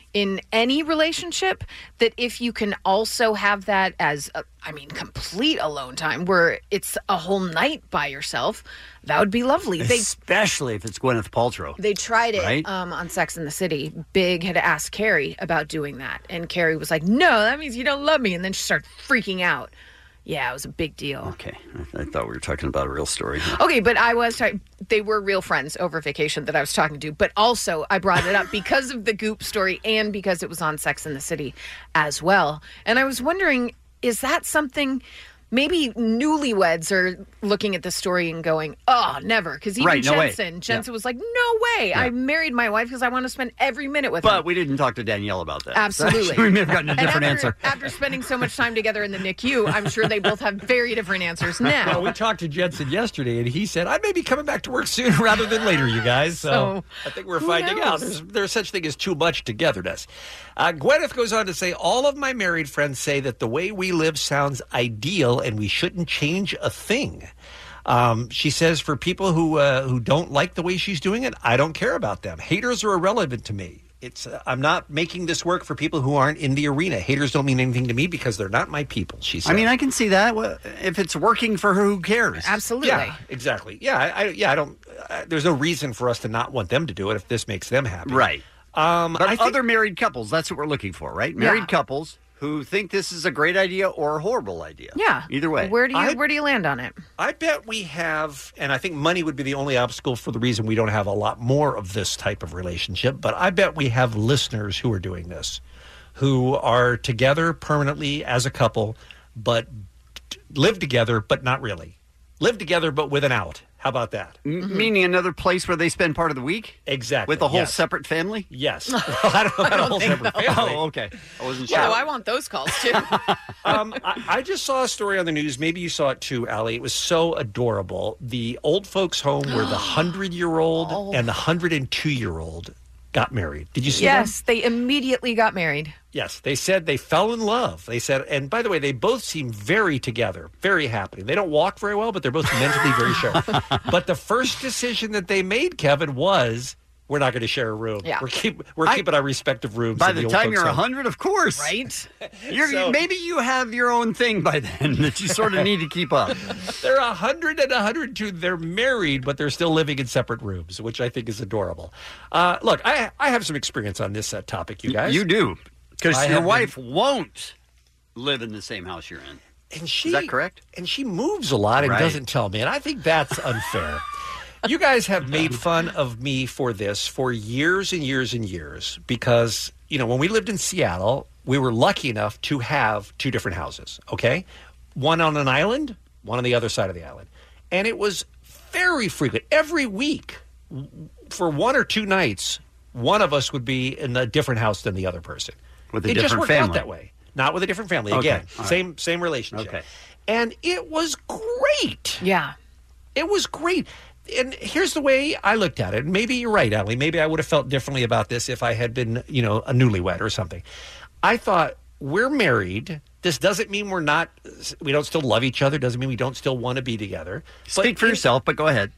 in any relationship, that if you can also have that as, a, I mean, complete alone time where it's a whole night by yourself, that would be lovely. They, Especially if it's Gwyneth Paltrow. they tried it Right? um, on Sex and the City. Big had asked Carrie about doing that, and Carrie was like, no, that means you don't love me. And then she started freaking out. Yeah, it was a big deal. Okay. I, I thought we were talking about a real story. Okay, but I was talking, they were real friends over vacation that I was talking to, but also I brought it up because of the Goop story and because it was on Sex and the City as well. And I was wondering, is that something maybe newlyweds are looking at the story and going, oh, never. Because even Right, no way. Jensen, Jensen Yeah. was like, no way. Yeah. I married my wife because I want to spend every minute with her. But we didn't talk to Danielle about that. Absolutely. we may have gotten a And different after, answer. After spending so much time together in the N I C U, I'm sure they both have very different answers now. Well, we talked to Jensen yesterday, and he said, I may be coming back to work sooner rather than later, you guys. So, So, I think we're who finding out knows? there's, there's such thing as too much togetherness. Uh, Gwyneth goes on to say, all of my married friends say that the way we live sounds ideal, and we shouldn't change a thing. Um, she says, for people who uh, who don't like the way she's doing it, I don't care about them. Haters are irrelevant to me. It's uh, I'm not making this work for people who aren't in the arena. Haters don't mean anything to me because they're not my people, she said. I mean, I can see that. Well, if it's working for her, who cares? Absolutely. Yeah, exactly. Yeah, I, I yeah, I don't. Uh, there's no reason for us to not want them to do it if this makes them happy, Right. Um, but I think- other married couples, that's what we're looking for, right? Married Yeah. couples who think this is a great idea or a horrible idea. Yeah. Either way. Where do you I- where do you land on it? I bet we have, and I think money would be the only obstacle for the reason we don't have a lot more of this type of relationship. But I bet we have listeners who are doing this, who are together permanently as a couple, but t- live together, but not really. Live together, but with an out. How about that? M- Meaning another place where they spend part of the week? Exactly. With a whole yes. separate family? Yes. Well, I don't know about a whole separate family. Oh, okay. I wasn't sure. Yeah, I want those calls too. um, I, I just saw a story on the news. Maybe you saw it too, Allie. It was so adorable. The old folks' home where the hundred-year-old Oh. and the hundred and two-year-old got married. Did you see that? Yes, they immediately got married. Yes, they said they fell in love. They said, and by the way, they both seem very together, very happy. They don't walk very well, but they're both mentally very sharp. But the first decision that they made, Kevin, was we're not going to share a room. Yeah. We're keep we're I- keeping our respective rooms. By in the old time folks' you're home. one hundred, of course. Right? You're, So- maybe you have your own thing by then that you sort of need to keep up. They're one hundred and one hundred two. They're married, but they're still living in separate rooms, which I think is adorable. Uh, look, I I have some experience on this uh, topic, you guys. You do. Because I your have wife won't live in the same house you're in. And she, Is that correct? And she moves a lot and Right. doesn't tell me, and I think that's unfair. You guys have made fun of me for this for years and years and years because, you know, when we lived in Seattle, we were lucky enough to have two different houses, okay? One on an island, one on the other side of the island. And it was very frequent. Every week, w- for one or two nights, one of us would be in a different house than the other person. With a it just different worked out family. that way. Not with a different family. Okay, Again, all right. same same relationship. Okay. And it was great. Yeah. It was great. And here's the way I looked at it. Maybe you're right, Allie. Maybe I would have felt differently about this if I had been, you know, a newlywed or something. I thought, we're married. This doesn't mean we're not, we don't still love each other. Doesn't mean we don't still want to be together. Speak for yourself, but go ahead.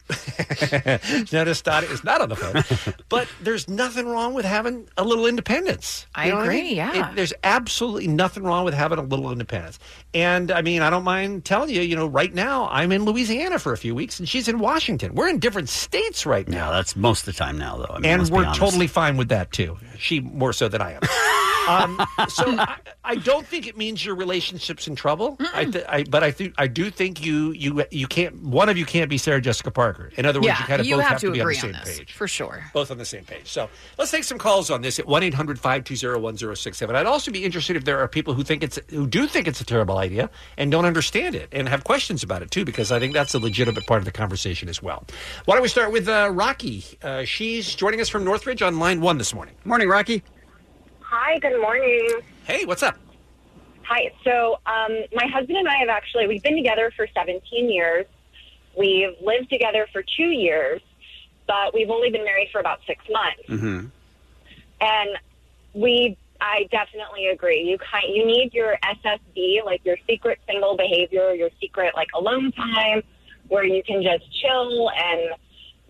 Notice that it's not on the phone. But there's nothing wrong with having a little independence. I You know what agree, mean? yeah. It- there's absolutely nothing wrong with having a little independence. And I mean, I don't mind telling you, you know, right now I'm in Louisiana for a few weeks and she's in Washington. We're in different states right now. Yeah, that's most of the time now, though. I mean, and let's be we're honest. totally fine with that too. She more so than I am. um, so I, I don't think it means your relationship's in trouble. I, th- I but I think I do think you you you can't. One of you can't be Sarah Jessica Parker. In other words, Yeah, you kind of you both have have, to to be on the agree same on this, page for sure. Both on the same page. So let's take some calls on this at one eight hundred five two zero one zero six seven. I'd also be interested if there are people who think it's who do think it's a terrible idea and don't understand it and have questions about it too, because I think that's a legitimate part of the conversation as well. Why don't we start with uh, Rocky? Uh, she's joining us from Northridge on line one this morning. Morning, Rocky. Hi, good morning. Hey, what's up? Hi. So, um, my husband and I have actually, we've been together for seventeen years. We've lived together for two years, but we've only been married for about six months. Mm-hmm. And we, I definitely agree. You kind, you need your S S B, like your secret single behavior, your secret like alone time, where you can just chill and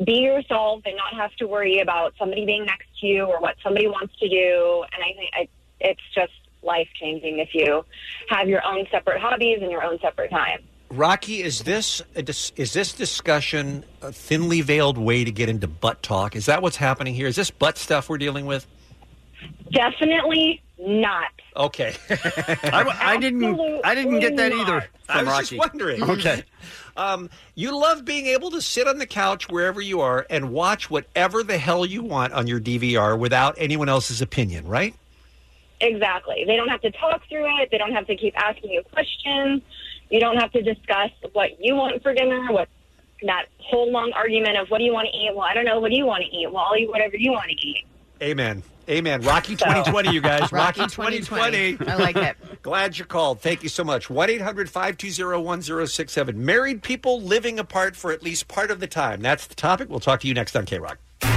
be yourself and not have to worry about somebody being next to you or what somebody wants to do. And I think I, it's just life-changing if you have your own separate hobbies and your own separate time. Rocky, is this a dis- is this discussion a thinly veiled way to get into butt talk? Is that what's happening here? Is this butt stuff we're dealing with? Definitely not. Okay. I, I didn't. I didn't get that either. I was Rocky. just wondering. Okay. Um, you love being able to sit on the couch wherever you are and watch whatever the hell you want on your D V R without anyone else's opinion, right? Exactly. They don't have to talk through it. They don't have to keep asking you questions. You don't have to discuss what you want for dinner, what that whole long argument of what do you want to eat? Well, I don't know. What do you want to eat? Well, I'll eat whatever you want to eat. Amen. Amen. Rocky twenty twenty, you guys. Rocky Rocky twenty twenty. I like it. Glad you called. Thank you so much. one eight hundred five two zero one zero six seven. Married people living apart for at least part of the time. That's the topic. We'll talk to you next on K-Rock.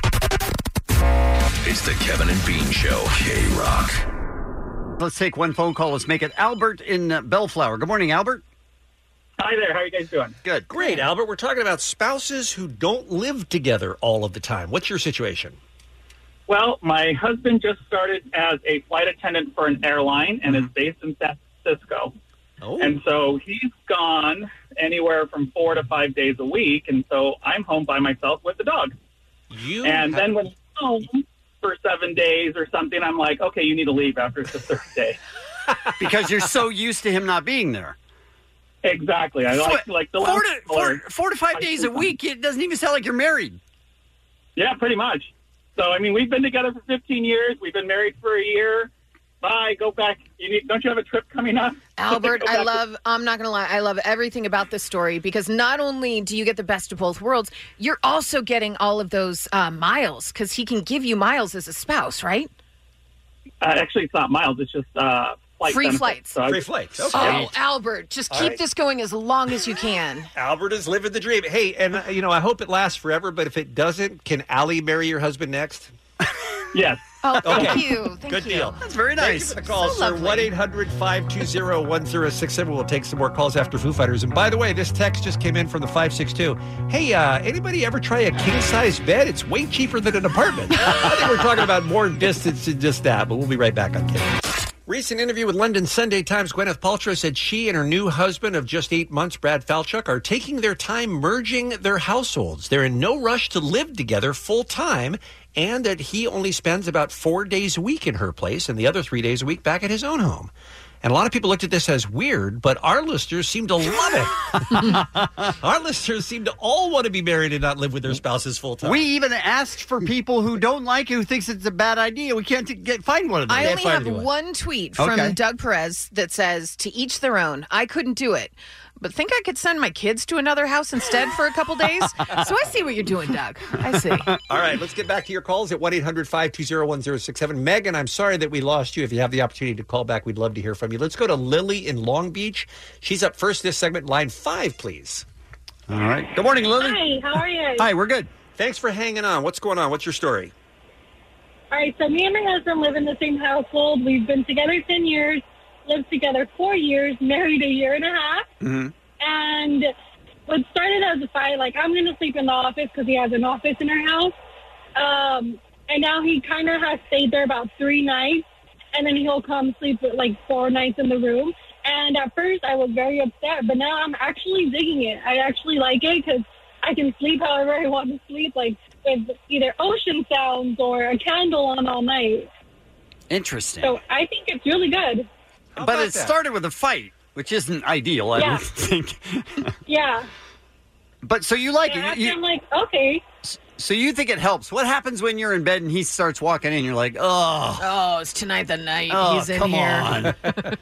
It's the Kevin and Bean Show. K-Rock. Let's take one phone call. Let's make it Albert in uh, Bellflower. Good morning, Albert. Hi there. How are you guys doing? Good. Great, Albert. We're talking about spouses who don't live together all of the time. What's your situation? Well, my husband just started as a flight attendant for an airline and is based in San Francisco. Oh. And so he's gone anywhere from four to five days a week, and so I'm home by myself with the dog. You and have- then when he's home for seven days or something, I'm like, okay, you need to leave after the third day. Because you're so used to him not being there. Exactly. I like like the four last to, four, four to five days a week. It doesn't even sound like you're married. Yeah, pretty much. So, I mean, we've been together for fifteen years. We've been married for a year. Bye, go back. You need, don't you have a trip coming up? Albert, Go I back. love, I'm not going to lie, I love everything about this story because not only do you get the best of both worlds, you're also getting all of those uh, miles because he can give you miles as a spouse, right? Uh, actually, it's not miles. It's just uh, flight Free benefits. flights. So I- Free flights. Okay. Oh, Albert, just All keep right. this going as long as you can. Albert is living the dream. Hey, and, uh, you know, I hope it lasts forever, but if it doesn't, can Allie marry your husband next? Yes. Oh, thank Okay. you. Thank Good you. deal. That's very Thank you nice. for the call, So sir. lovely. one eight hundred five two zero one zero six seven. We'll take some more calls after Foo Fighters. And by the way, this text just came in from the five six two. Hey, uh, anybody ever try a king-size bed? It's way cheaper than an apartment. I think we're talking about more distance than just that, but we'll be right back on K. Recent interview with London Sunday Times. Gwyneth Paltrow said she and her new husband of just eight months, Brad Falchuk, are taking their time merging their households. They're in no rush to live together full time, and that he only spends about four days a week in her place and the other three days a week back at his own home. And a lot of people looked at this as weird, but our listeners seem to love it. Our listeners seem to all want to be married and not live with their spouses full time. We even asked for people who don't like it, who thinks it's a bad idea. We can't t- get find one of them. I only have one tweet from Okay. Doug Perez that says, to each their own. I couldn't do it, but think I could send my kids to another house instead for a couple days? So I see what you're doing, Doug. I see. All right, let's get back to your calls at one eight hundred five two zero one zero six seven. Megan, I'm sorry that we lost you. If you have the opportunity to call back, we'd love to hear from you. Let's go to Lily in Long Beach. She's up first this segment. Line five, please. All right. Good morning, Lily. Hi, how are you? Hi, we're good. Thanks for hanging on. What's going on? What's your story? All right, so me and my husband live in the same household. We've been together ten years, lived together four years, married a year and a half. Mm-hmm. And what started as a fight, like, I'm going to sleep in the office because he has an office in our house. Um, and now he kind of has stayed there about three nights. And then he'll come sleep like four nights in the room. And at first I was very upset, but now I'm actually digging it. I actually like it because I can sleep however I want to sleep, like with either ocean sounds or a candle on all night. Interesting. So I think it's really good. But it started with a fight, which isn't ideal, I Yeah. don't think. Yeah. But so you like And it. after You, I'm like, okay. so you think it helps. What happens when you're in bed and he starts walking in? You're like, oh. Oh, it's tonight the night Oh, he's in come here. on.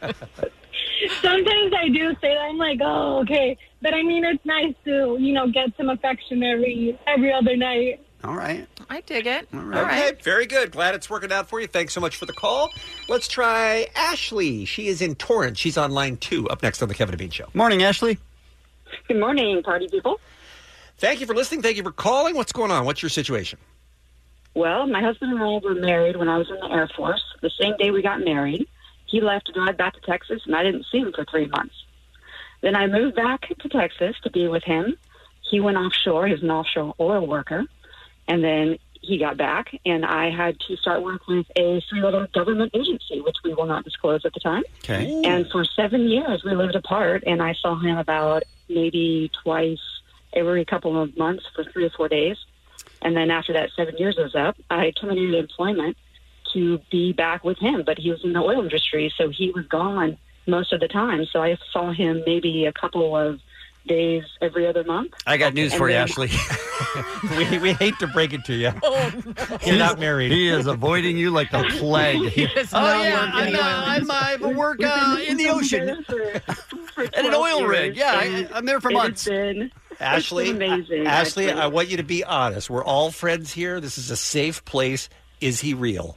Sometimes I do say that. I'm like, oh, okay. But I mean, it's nice to, you know, get some affection every every other night. All right. I dig it. All Okay, right. very good. Glad it's working out for you. Thanks so much for the call. Let's try Ashley. She is in Torrance. She's on line two. Up next on the Kevin and Bean Show. Morning, Ashley. Good morning, party people. Thank you for listening. Thank you for calling. What's going on? What's your situation? Well, my husband and I were married when I was in the Air Force. The same day we got married, he left to drive back to Texas, and I didn't see him for three months. Then I moved back to Texas to be with him. he went offshore. He was an offshore oil worker. And then he got back, and I had to start work with a three-letter government agency, which we will not disclose at the time. Okay. And for seven years, we lived apart, and I saw him about maybe twice every couple of months for three or four days. And then after that seven years was up, I terminated employment to be back with him. But he was in the oil industry, so he was gone most of the time. So I saw him maybe a couple of days every other month. I got news And for you, then- Ashley. we, we hate to break it to you. Oh, You're not married. He is avoiding you like the plague. He does oh, not yeah, work I'm, in uh, the oil I'm, uh, I work We've uh, been- in the we've ocean. been together for- for At an twelve oil rig. years, Yeah, and I, I'm there for it has months. been- Ashley, It's been amazing. Ashley, actually. I want you to be honest. We're all friends here. This is a safe place. Is he real?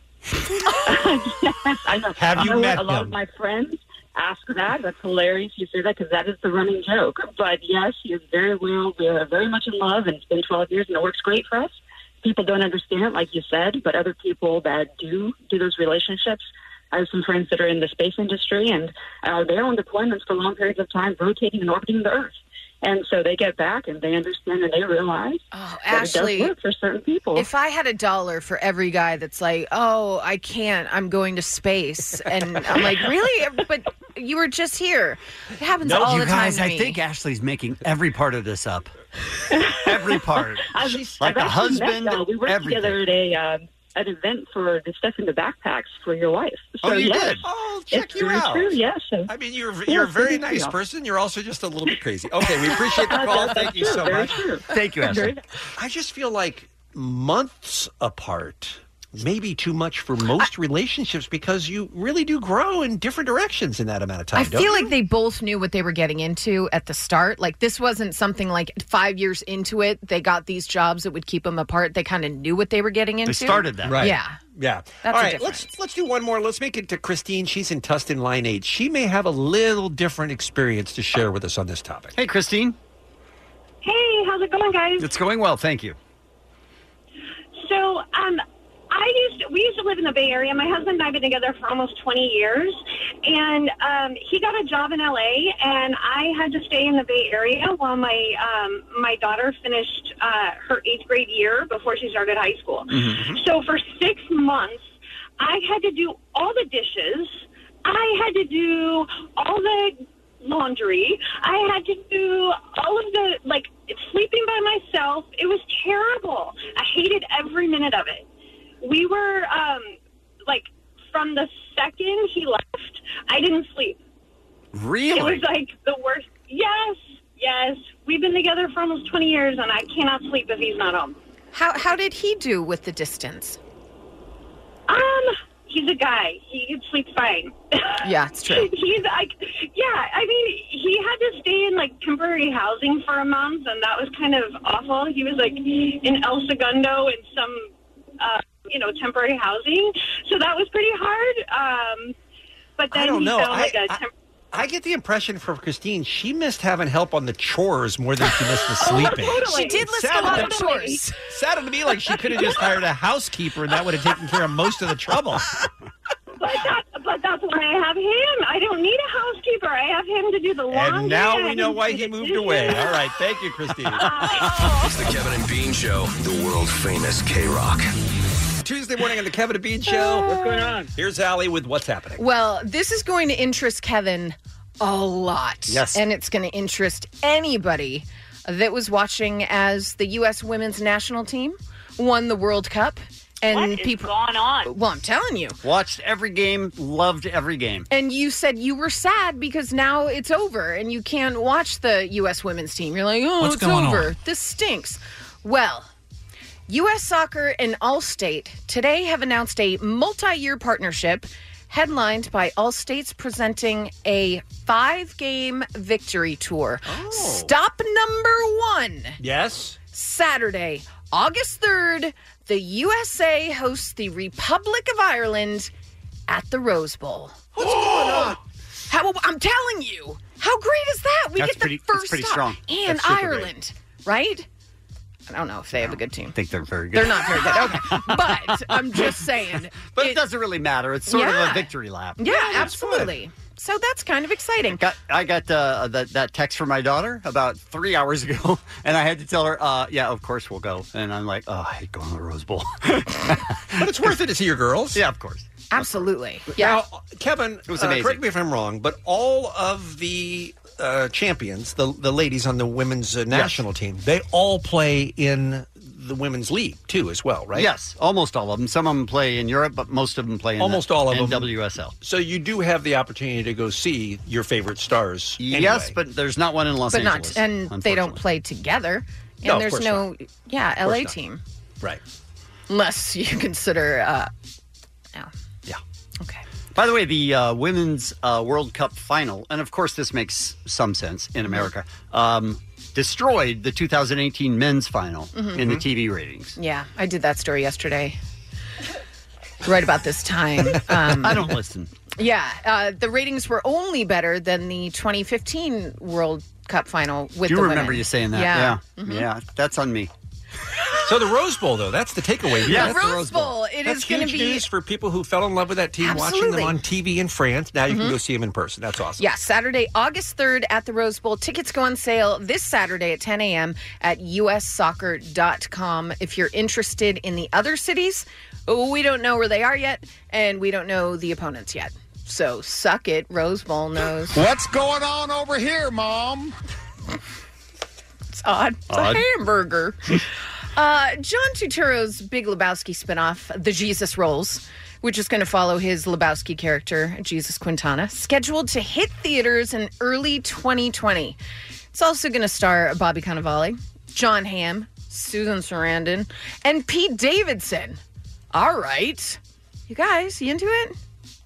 Yes, I know. Have you I know met a lot him? of my friends ask that. That's hilarious you say that because that is the running joke. But yes, he is very real. We are very much in love, and it's been twelve years, and it works great for us. People don't understand it, like you said, but other people that do do those relationships. I have some friends that are in the space industry, and uh, they're on deployments for long periods of time, rotating and orbiting the Earth. And so they get back and they understand and they realize oh, that Ashley, it does work for certain people. If I had a dollar for every guy that's like, oh, I can't, I'm going to space. And I'm like, really? But you were just here. It happens No, all you the time guys, to I me. think Ashley's making every part of this up. Every part. I've, like I've the actually husband, met y'all. We worked everything. together at a uh, an event for the stuff in the backpacks for your wife. So, Oh, you yes, did? Oh, check it's you very out. True, yes. I mean, you're Yes, you're a it very is nice real. person. You're also just a little bit crazy. Okay, we appreciate the call. That's Thank you true, so very much. true. Thank you, Ashley. I just feel like months apart may be too much for most relationships because you really do grow in different directions in that amount of time. I don't feel you? like they both knew what they were getting into at the start. Like, this wasn't something like five years into it, they got these jobs that would keep them apart. They kind of knew what they were getting into. started that. Right. Yeah. Yeah. That's All a right, difference. let's let's do one more. Let's make it to Christine. She's in Tustin, line eight. She may have a little different experience to share with us on this topic. Hey, Christine. Hey, how's it going, guys? It's going well, thank you. So, um, I used to, we used to live in the Bay Area. My husband and I have been together for almost twenty years, and um, he got a job in L A, and I had to stay in the Bay Area while my um, my daughter finished uh, her eighth grade year before she started high school. Mhm. So for six months, I had to do all the dishes. I had to do all the laundry. I had to do all of the, like, sleeping by myself. It was terrible. I hated every minute of it. We were, um, like, from the second he left, I didn't sleep. Really? It was like the worst. Yes, yes. We've been together for almost twenty years, and I cannot sleep if he's not home. How how did he do with the distance? Um, he's a guy. He can sleep fine. Yeah, it's true. He's like, yeah, I mean, he had to stay in, like, temporary housing for a month, and that was kind of awful. He was, like, in El Segundo in some, uh, you know, temporary housing. So that was pretty hard. Um, but then I don't he know. found, I, like, a I, temp- I get the impression from Christine, she missed having help on the chores more than she missed the sleeping. totally. She did list a Sounded lot like- of chores. Sounded to me like she could have just hired a housekeeper and that would have taken care of most of the trouble. But, that, but that's why I have him. I don't need a housekeeper. I have him to do the laundry. And now I we have know him why to he do the moved dishes. away. All right. Thank you, Christine. It's the Kevin and Bean Show, the world famous K-Rock. Tuesday morning on the Kevin and Bean Show. What's going on? Here's Allie with what's happening. Well, this is going to interest Kevin a lot. Yes. And it's going to interest anybody that was watching as the U S women's national team won the World Cup. And What is people going on? Well, I'm telling you. Watched every game, loved every game. And you said you were sad because now it's over and you can't watch the U S women's team. You're like, oh, What's it's going over. on? This stinks. Well, U S Soccer and Allstate today have announced a multi-year partnership headlined by Allstate's presenting a five-game victory tour. Stop number one. Yes. Saturday, August third, the U S A hosts the Republic of Ireland at the Rose Bowl. What's going on? How, I'm telling you, how great is that? We That's get the pretty- that's first pretty stop. strong. And That's super great. Ireland, right? I don't know if they have a good team. I think they're very good. They're not very good. Okay. But I'm just saying. But it, it doesn't really matter. It's sort yeah. of a victory lap. Yeah, yeah absolutely. So that's kind of exciting. Got, I got uh, that, that text from my daughter about three hours ago, and I had to tell her, uh, yeah, of course we'll go. And I'm like, oh, I hate going to the Rose Bowl. But it's worth it to see your girls. Yeah, of course. Absolutely. Yeah. Now, Kevin, it was uh, amazing. correct me if I'm wrong, but all of the uh, champions, the the ladies on the women's uh, national yes. team, they all play in the women's league too, as well, right? Yes, almost all of them. Some of them play in Europe, but most of them play in almost the, all of in them W S L. So you do have the opportunity to go see your favorite stars. Yes, anyway. but there's not one in Los but Angeles. Not, and they don't play together. And no, there's no, not. yeah, L A team. Right. Unless you consider, uh, no. Yeah. Okay. By the way, the uh, Women's uh, World Cup final, and of course this makes some sense in America, um, destroyed the two thousand eighteen men's final Mhm. in the T V ratings. Yeah, I did that story yesterday. Right about this time. Um, I don't listen. Yeah, uh, the ratings were only better than the twenty fifteen World Cup final with Do the remember women. you saying that? Yeah. Yeah, Mhm. yeah, that's on me. So the Rose Bowl, though, that's the takeaway. Yeah, That's the Rose Bowl. It That's is going to huge be news for people who fell in love with that team, watching Absolutely. them on T V in France. Now you Mhm. can go see them in person. That's awesome. Yeah, Saturday, August third at the Rose Bowl. Tickets go on sale this Saturday at ten a.m. at u s soccer dot com. If you're interested in the other cities, we don't know where they are yet, and we don't know the opponents yet. So suck it, Rose Bowl knows. What's going on over here, Mom? It's odd. It's Odd. a hamburger. uh, John Turturro's Big Lebowski spinoff, The Jesus Rolls, which is going to follow his Lebowski character, Jesus Quintana, scheduled to hit theaters in early twenty twenty. It's also going to star Bobby Cannavale, John Hamm, Susan Sarandon, and Pete Davidson. All right. You guys, you into it?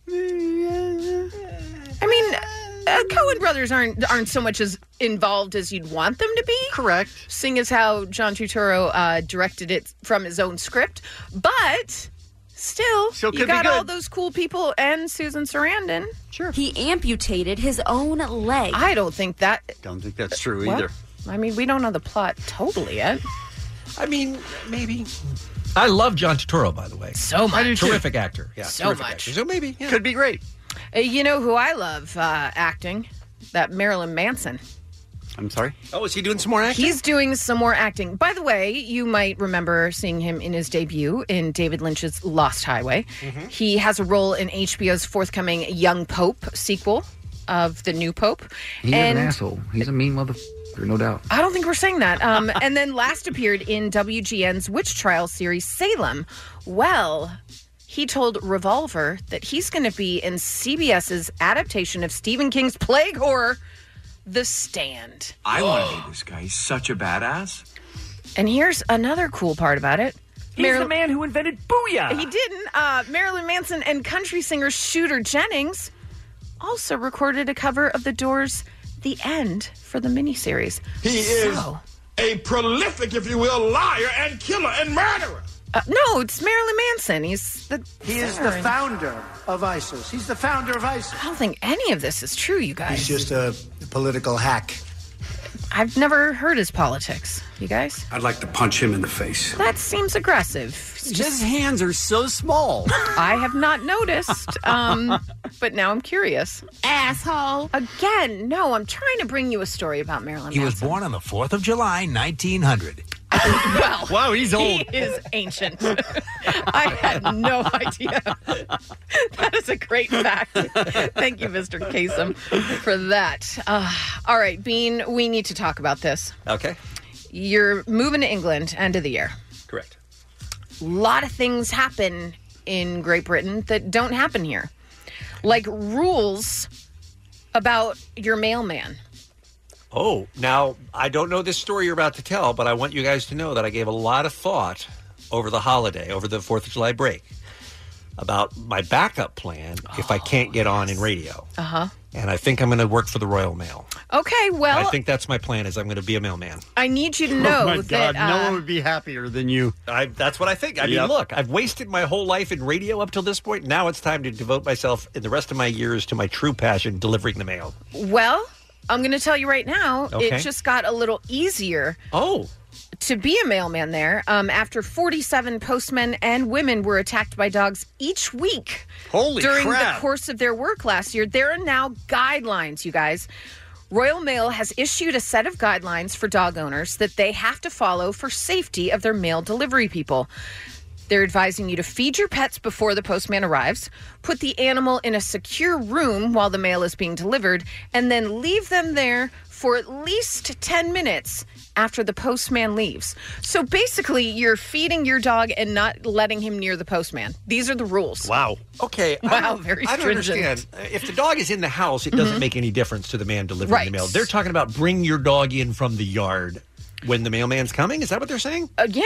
I mean, uh, Coen brothers aren't aren't so much as involved as you'd want them to be. Correct. Seeing as how John Turturro uh, directed it from his own script. But still, Still you could be got good. all those cool people and Susan Sarandon. Sure. He amputated his own leg. I don't think that... Don't think that's true Well, either. I mean, we don't know the plot totally yet. I mean, maybe. I love John Turturro, by the way. So much. I do too. Terrific actor. Yeah, So terrific much. actor. So maybe. Yeah. Could be great. Uh, you know who I love uh, acting? That Marilyn Manson. I'm sorry? Oh, is he doing some more acting? He's doing some more acting. By the way, you might remember seeing him in his debut in David Lynch's Lost Highway. Mm-hmm. He has a role in H B O's forthcoming Young Pope sequel of The New Pope. He's and an asshole. He's a mean motherfucker, no doubt. I don't think we're saying that. Um, and then last appeared in W G N's witch trial series Salem. Well, he told Revolver that he's going to be in CBS's adaptation of Stephen King's plague horror, The Stand. I want to be this guy. He's such a badass. And here's another cool part about it. He's the man who invented Booyah. He didn't. Uh, Marilyn Manson and country singer Shooter Jennings also recorded a cover of The Doors' The End for the miniseries. He is So- a prolific, if you will, liar and killer and murderer. Uh, no, it's Marilyn Manson. He's the He is the founder of ISIS. He's the founder of ISIS. I don't think any of this is true, you guys. He's just a political hack. I've never heard his politics. You guys? I'd like to punch him in the face. That seems aggressive. It's His hands are so small. I have not noticed, um, but now I'm curious. Asshole. Again, no, I'm trying to bring you a story about Marilyn He was Manson. born on the fourth of July, nineteen hundred. Well, wow, he's old. He is ancient. I had no idea. That is a great fact. Thank you, Mister Kasem, for that. Uh, all right, Bean, we need to talk about this. Okay. You're moving to England end of the year. Correct. A lot of things happen in Great Britain that don't happen here. Like rules about your mailman. Oh, now, I don't know this story you're about to tell, but I want you guys to know that I gave a lot of thought over the holiday, over the fourth of July break, about my backup plan if I can't get on in radio. Uh-huh. And I think I'm going to work for the Royal Mail. Okay, well, I think that's my plan, is I'm going to be a mailman. I need you to know oh my that... God, no uh, one would be happier than you. I, that's what I think. I mean, Yep. look, I've wasted my whole life in radio up till this point. Now it's time to devote myself in the rest of my years to my true passion, delivering the mail. Well, I'm going to tell you right now, Okay. it just got a little easier. Oh. To be a mailman there, um, after forty-seven postmen and women were attacked by dogs each week Holy during crap. the course of their work last year. There are now guidelines, you guys. Royal Mail has issued a set of guidelines for dog owners that they have to follow for safety of their mail delivery people. They're advising you to feed your pets before the postman arrives, put the animal in a secure room while the mail is being delivered, and then leave them there for at least ten minutes after the postman leaves. So basically, you're feeding your dog and not letting him near the postman. These are the rules. Wow. Okay. I Wow, don't- very I don't stringent. understand. If the dog is in the house, it doesn't Mhm. make any difference to the man delivering Right. the mail. They're talking about bring your dog in from the yard when the mailman's coming. Is that what they're saying? Uh, yeah.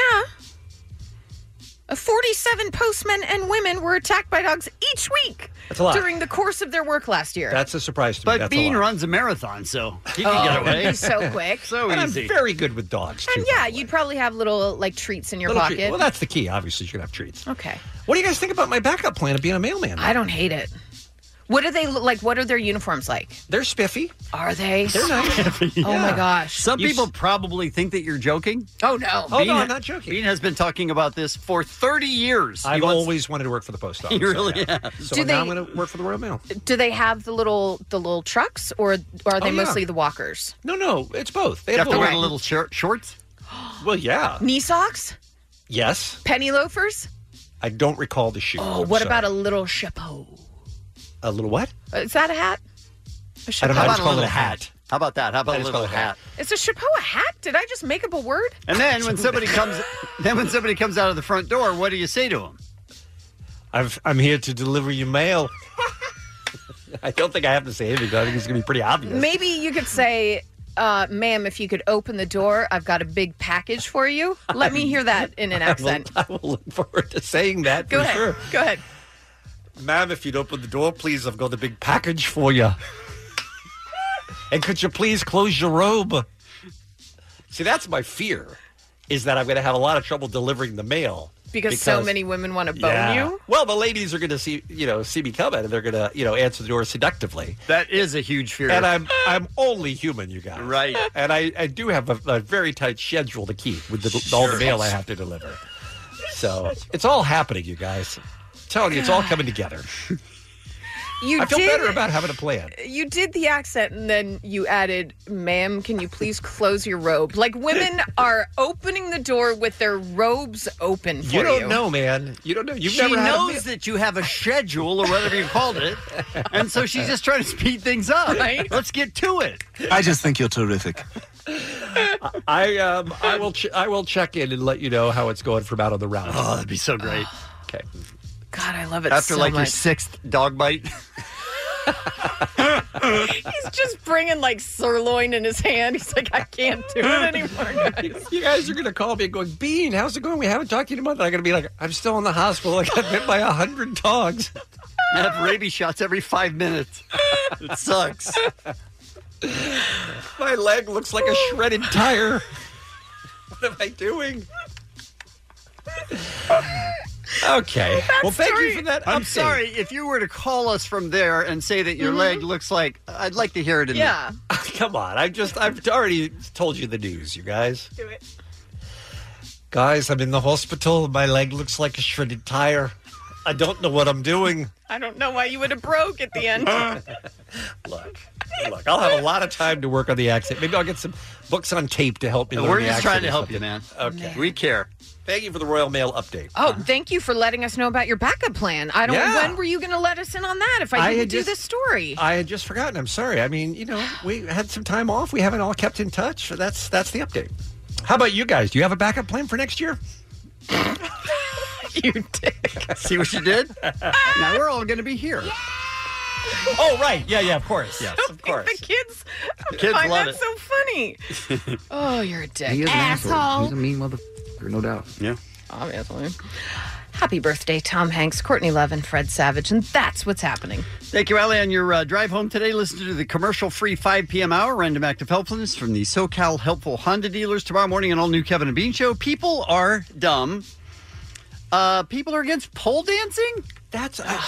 Uh, forty-seven postmen and women were attacked by dogs each week That's a lot. during the course of their work last year. That's a surprise to me. But That's a Bean lot. runs a marathon, so he can Oh, get away. he's so quick. so And easy. I'm very good with dogs, too. And yeah, you'd probably have little like treats in your Little pocket. treat. Well, that's the key. Obviously, you're going to have treats. Okay. What do you guys think about my backup plan of being a mailman? I don't hate it. What do they look like? What are their uniforms like? They're spiffy. Are they? They're nice. Oh my gosh. Some You people s- probably think that you're joking. Oh no. Oh, Bean no, ha- I'm not joking. Bean has been talking about this for thirty years. He I've wants- always wanted to work for the post office. He really I have. has. So Do now they- I'm going to work for the Royal Mail. Do they have the little the little trucks, or are they Oh, yeah. mostly the walkers? No, no, it's both. They You have have to wear little- the little short shorts. Well, yeah. Knee socks? Yes. Penny loafers? I don't recall the shoe. Oh, what about a little chapeau? a little what? Is that a hat? A I chapeau? don't know. How I about just a call it little a hat. hat? How about that? How about I a just little call it a hat. hat? Is a chapeau a hat? Did I just make up a word? And then when somebody comes, then when somebody comes out of the front door, what do you say to them? I've, I'm here to deliver your mail. I don't think I have to say anything. I think it's going to be pretty obvious. Maybe you could say, uh, ma'am, if you could open the door, I've got a big package for you. Let me hear that in an I will, accent. I will look forward to saying that Go for ahead. sure. Go ahead. Ma'am, if you'd open the door, please, I've got a big package for you. And could you please close your robe? See, that's my fear, is that I'm going to have a lot of trouble delivering the mail. Because, so many women want to bone Yeah. you? Well, the ladies are going to see, you know, see me coming, and they're going to, you know, answer the door seductively. That is a huge fear. And I'm I'm only human, you guys. Right. And I, I do have a, a very tight schedule to keep with the, all the mail I have to deliver. So it's all happening, you guys. I'm telling you, it's all coming together. You I feel did, better about having a plan. You did the accent, and then you added, ma'am, can you please close your robe? Like, women are opening the door with their robes open for you. You don't know, man. You don't know. You've she never had a knows meal. that you have a schedule or whatever you called it, and so she's just trying to speed things up. Right. Let's get to it. I just think you're terrific. I um I will ch- I will check in and let you know how it's going from out on the route. Oh, that'd be so great. Okay. God, I love it After so like your much. sixth dog bite. He's just bringing, like, sirloin in his hand. He's like, I can't do it anymore, guys. You guys are going to call me and going, Bean, how's it going? We haven't talked to you in a month. I'm going to be like, I'm still in the hospital. I got bit by a hundred dogs. I have rabies shots every five minutes. It sucks. My leg looks like a shredded tire. What am I doing? Okay. Well, thank you for that I'm update. sorry. If you were to call us from there and say that your Mhm. leg looks like, I'd like to hear it in Yeah. Come on. I just, I've already told you the news, you guys. Do it. Guys, I'm in the hospital. My leg looks like a shredded tire. I don't know what I'm doing. I don't know why you would have broke at the end. Look, look, I'll have a lot of time to work on the accent. Maybe I'll get some books on tape to help me. the. learn We're the just accent trying to or help you, something. man. Okay. We care. Thank you for the Royal Mail update. Oh, thank you for letting us know about your backup plan. I don't. Yeah. When were you going to let us in on that? If I I didn't had do just- this story, I had just forgotten. I'm sorry. I mean, you know, we had some time off. We haven't all kept in touch. That's that's the update. How about you guys? Do you have a backup plan for next year? you did. See what you did? Now we're all going to be here. Oh, right. Yeah, yeah, of course. Yes, of course. The kids, Kids find love that it. so funny. Oh, you're a dick. He is an asshole. asshole. He's a mean motherfucker, no doubt. Yeah. Obviously. Happy birthday, Tom Hanks, Courtney Love, and Fred Savage, and that's what's happening. Thank you, Allie. On your uh, drive home today, listen to the commercial-free five p.m. hour, random act of helpfulness from the SoCal Helpful Honda dealers. Tomorrow morning, an all-new Kevin and Bean show. People are dumb. Uh, people are against pole dancing? That's. Uh,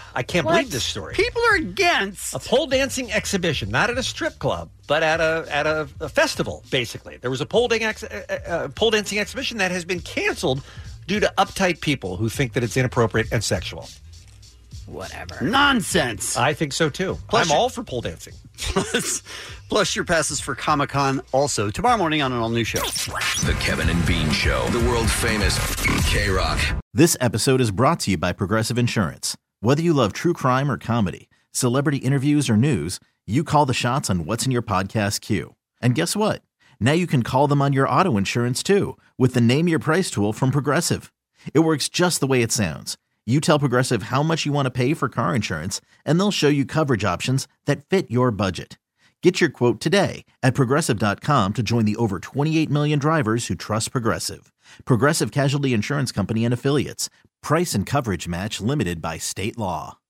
I can't What? believe this story. People are against a pole dancing exhibition, not at a strip club, but at a at a, a festival. Basically, there was a pole, dang ex- uh, uh, pole dancing exhibition that has been canceled due to uptight people who think that it's inappropriate and sexual. Whatever. Nonsense. I think so too. Plus I'm you- all for pole dancing. Plus, plus your passes for Comic-Con also tomorrow morning on an all-new show. The Kevin and Bean Show, the world famous K-Rock. This episode is brought to you by Progressive Insurance. Whether you love true crime or comedy, celebrity interviews or news, you call the shots on what's in your podcast queue. And guess what? Now you can call them on your auto insurance too with the Name Your Price tool from Progressive. It works just the way it sounds. You tell Progressive how much you want to pay for car insurance, and they'll show you coverage options that fit your budget. Get your quote today at Progressive dot com to join the over twenty-eight million drivers who trust Progressive. Progressive Casualty Insurance Company and Affiliates. Price and coverage match limited by state law.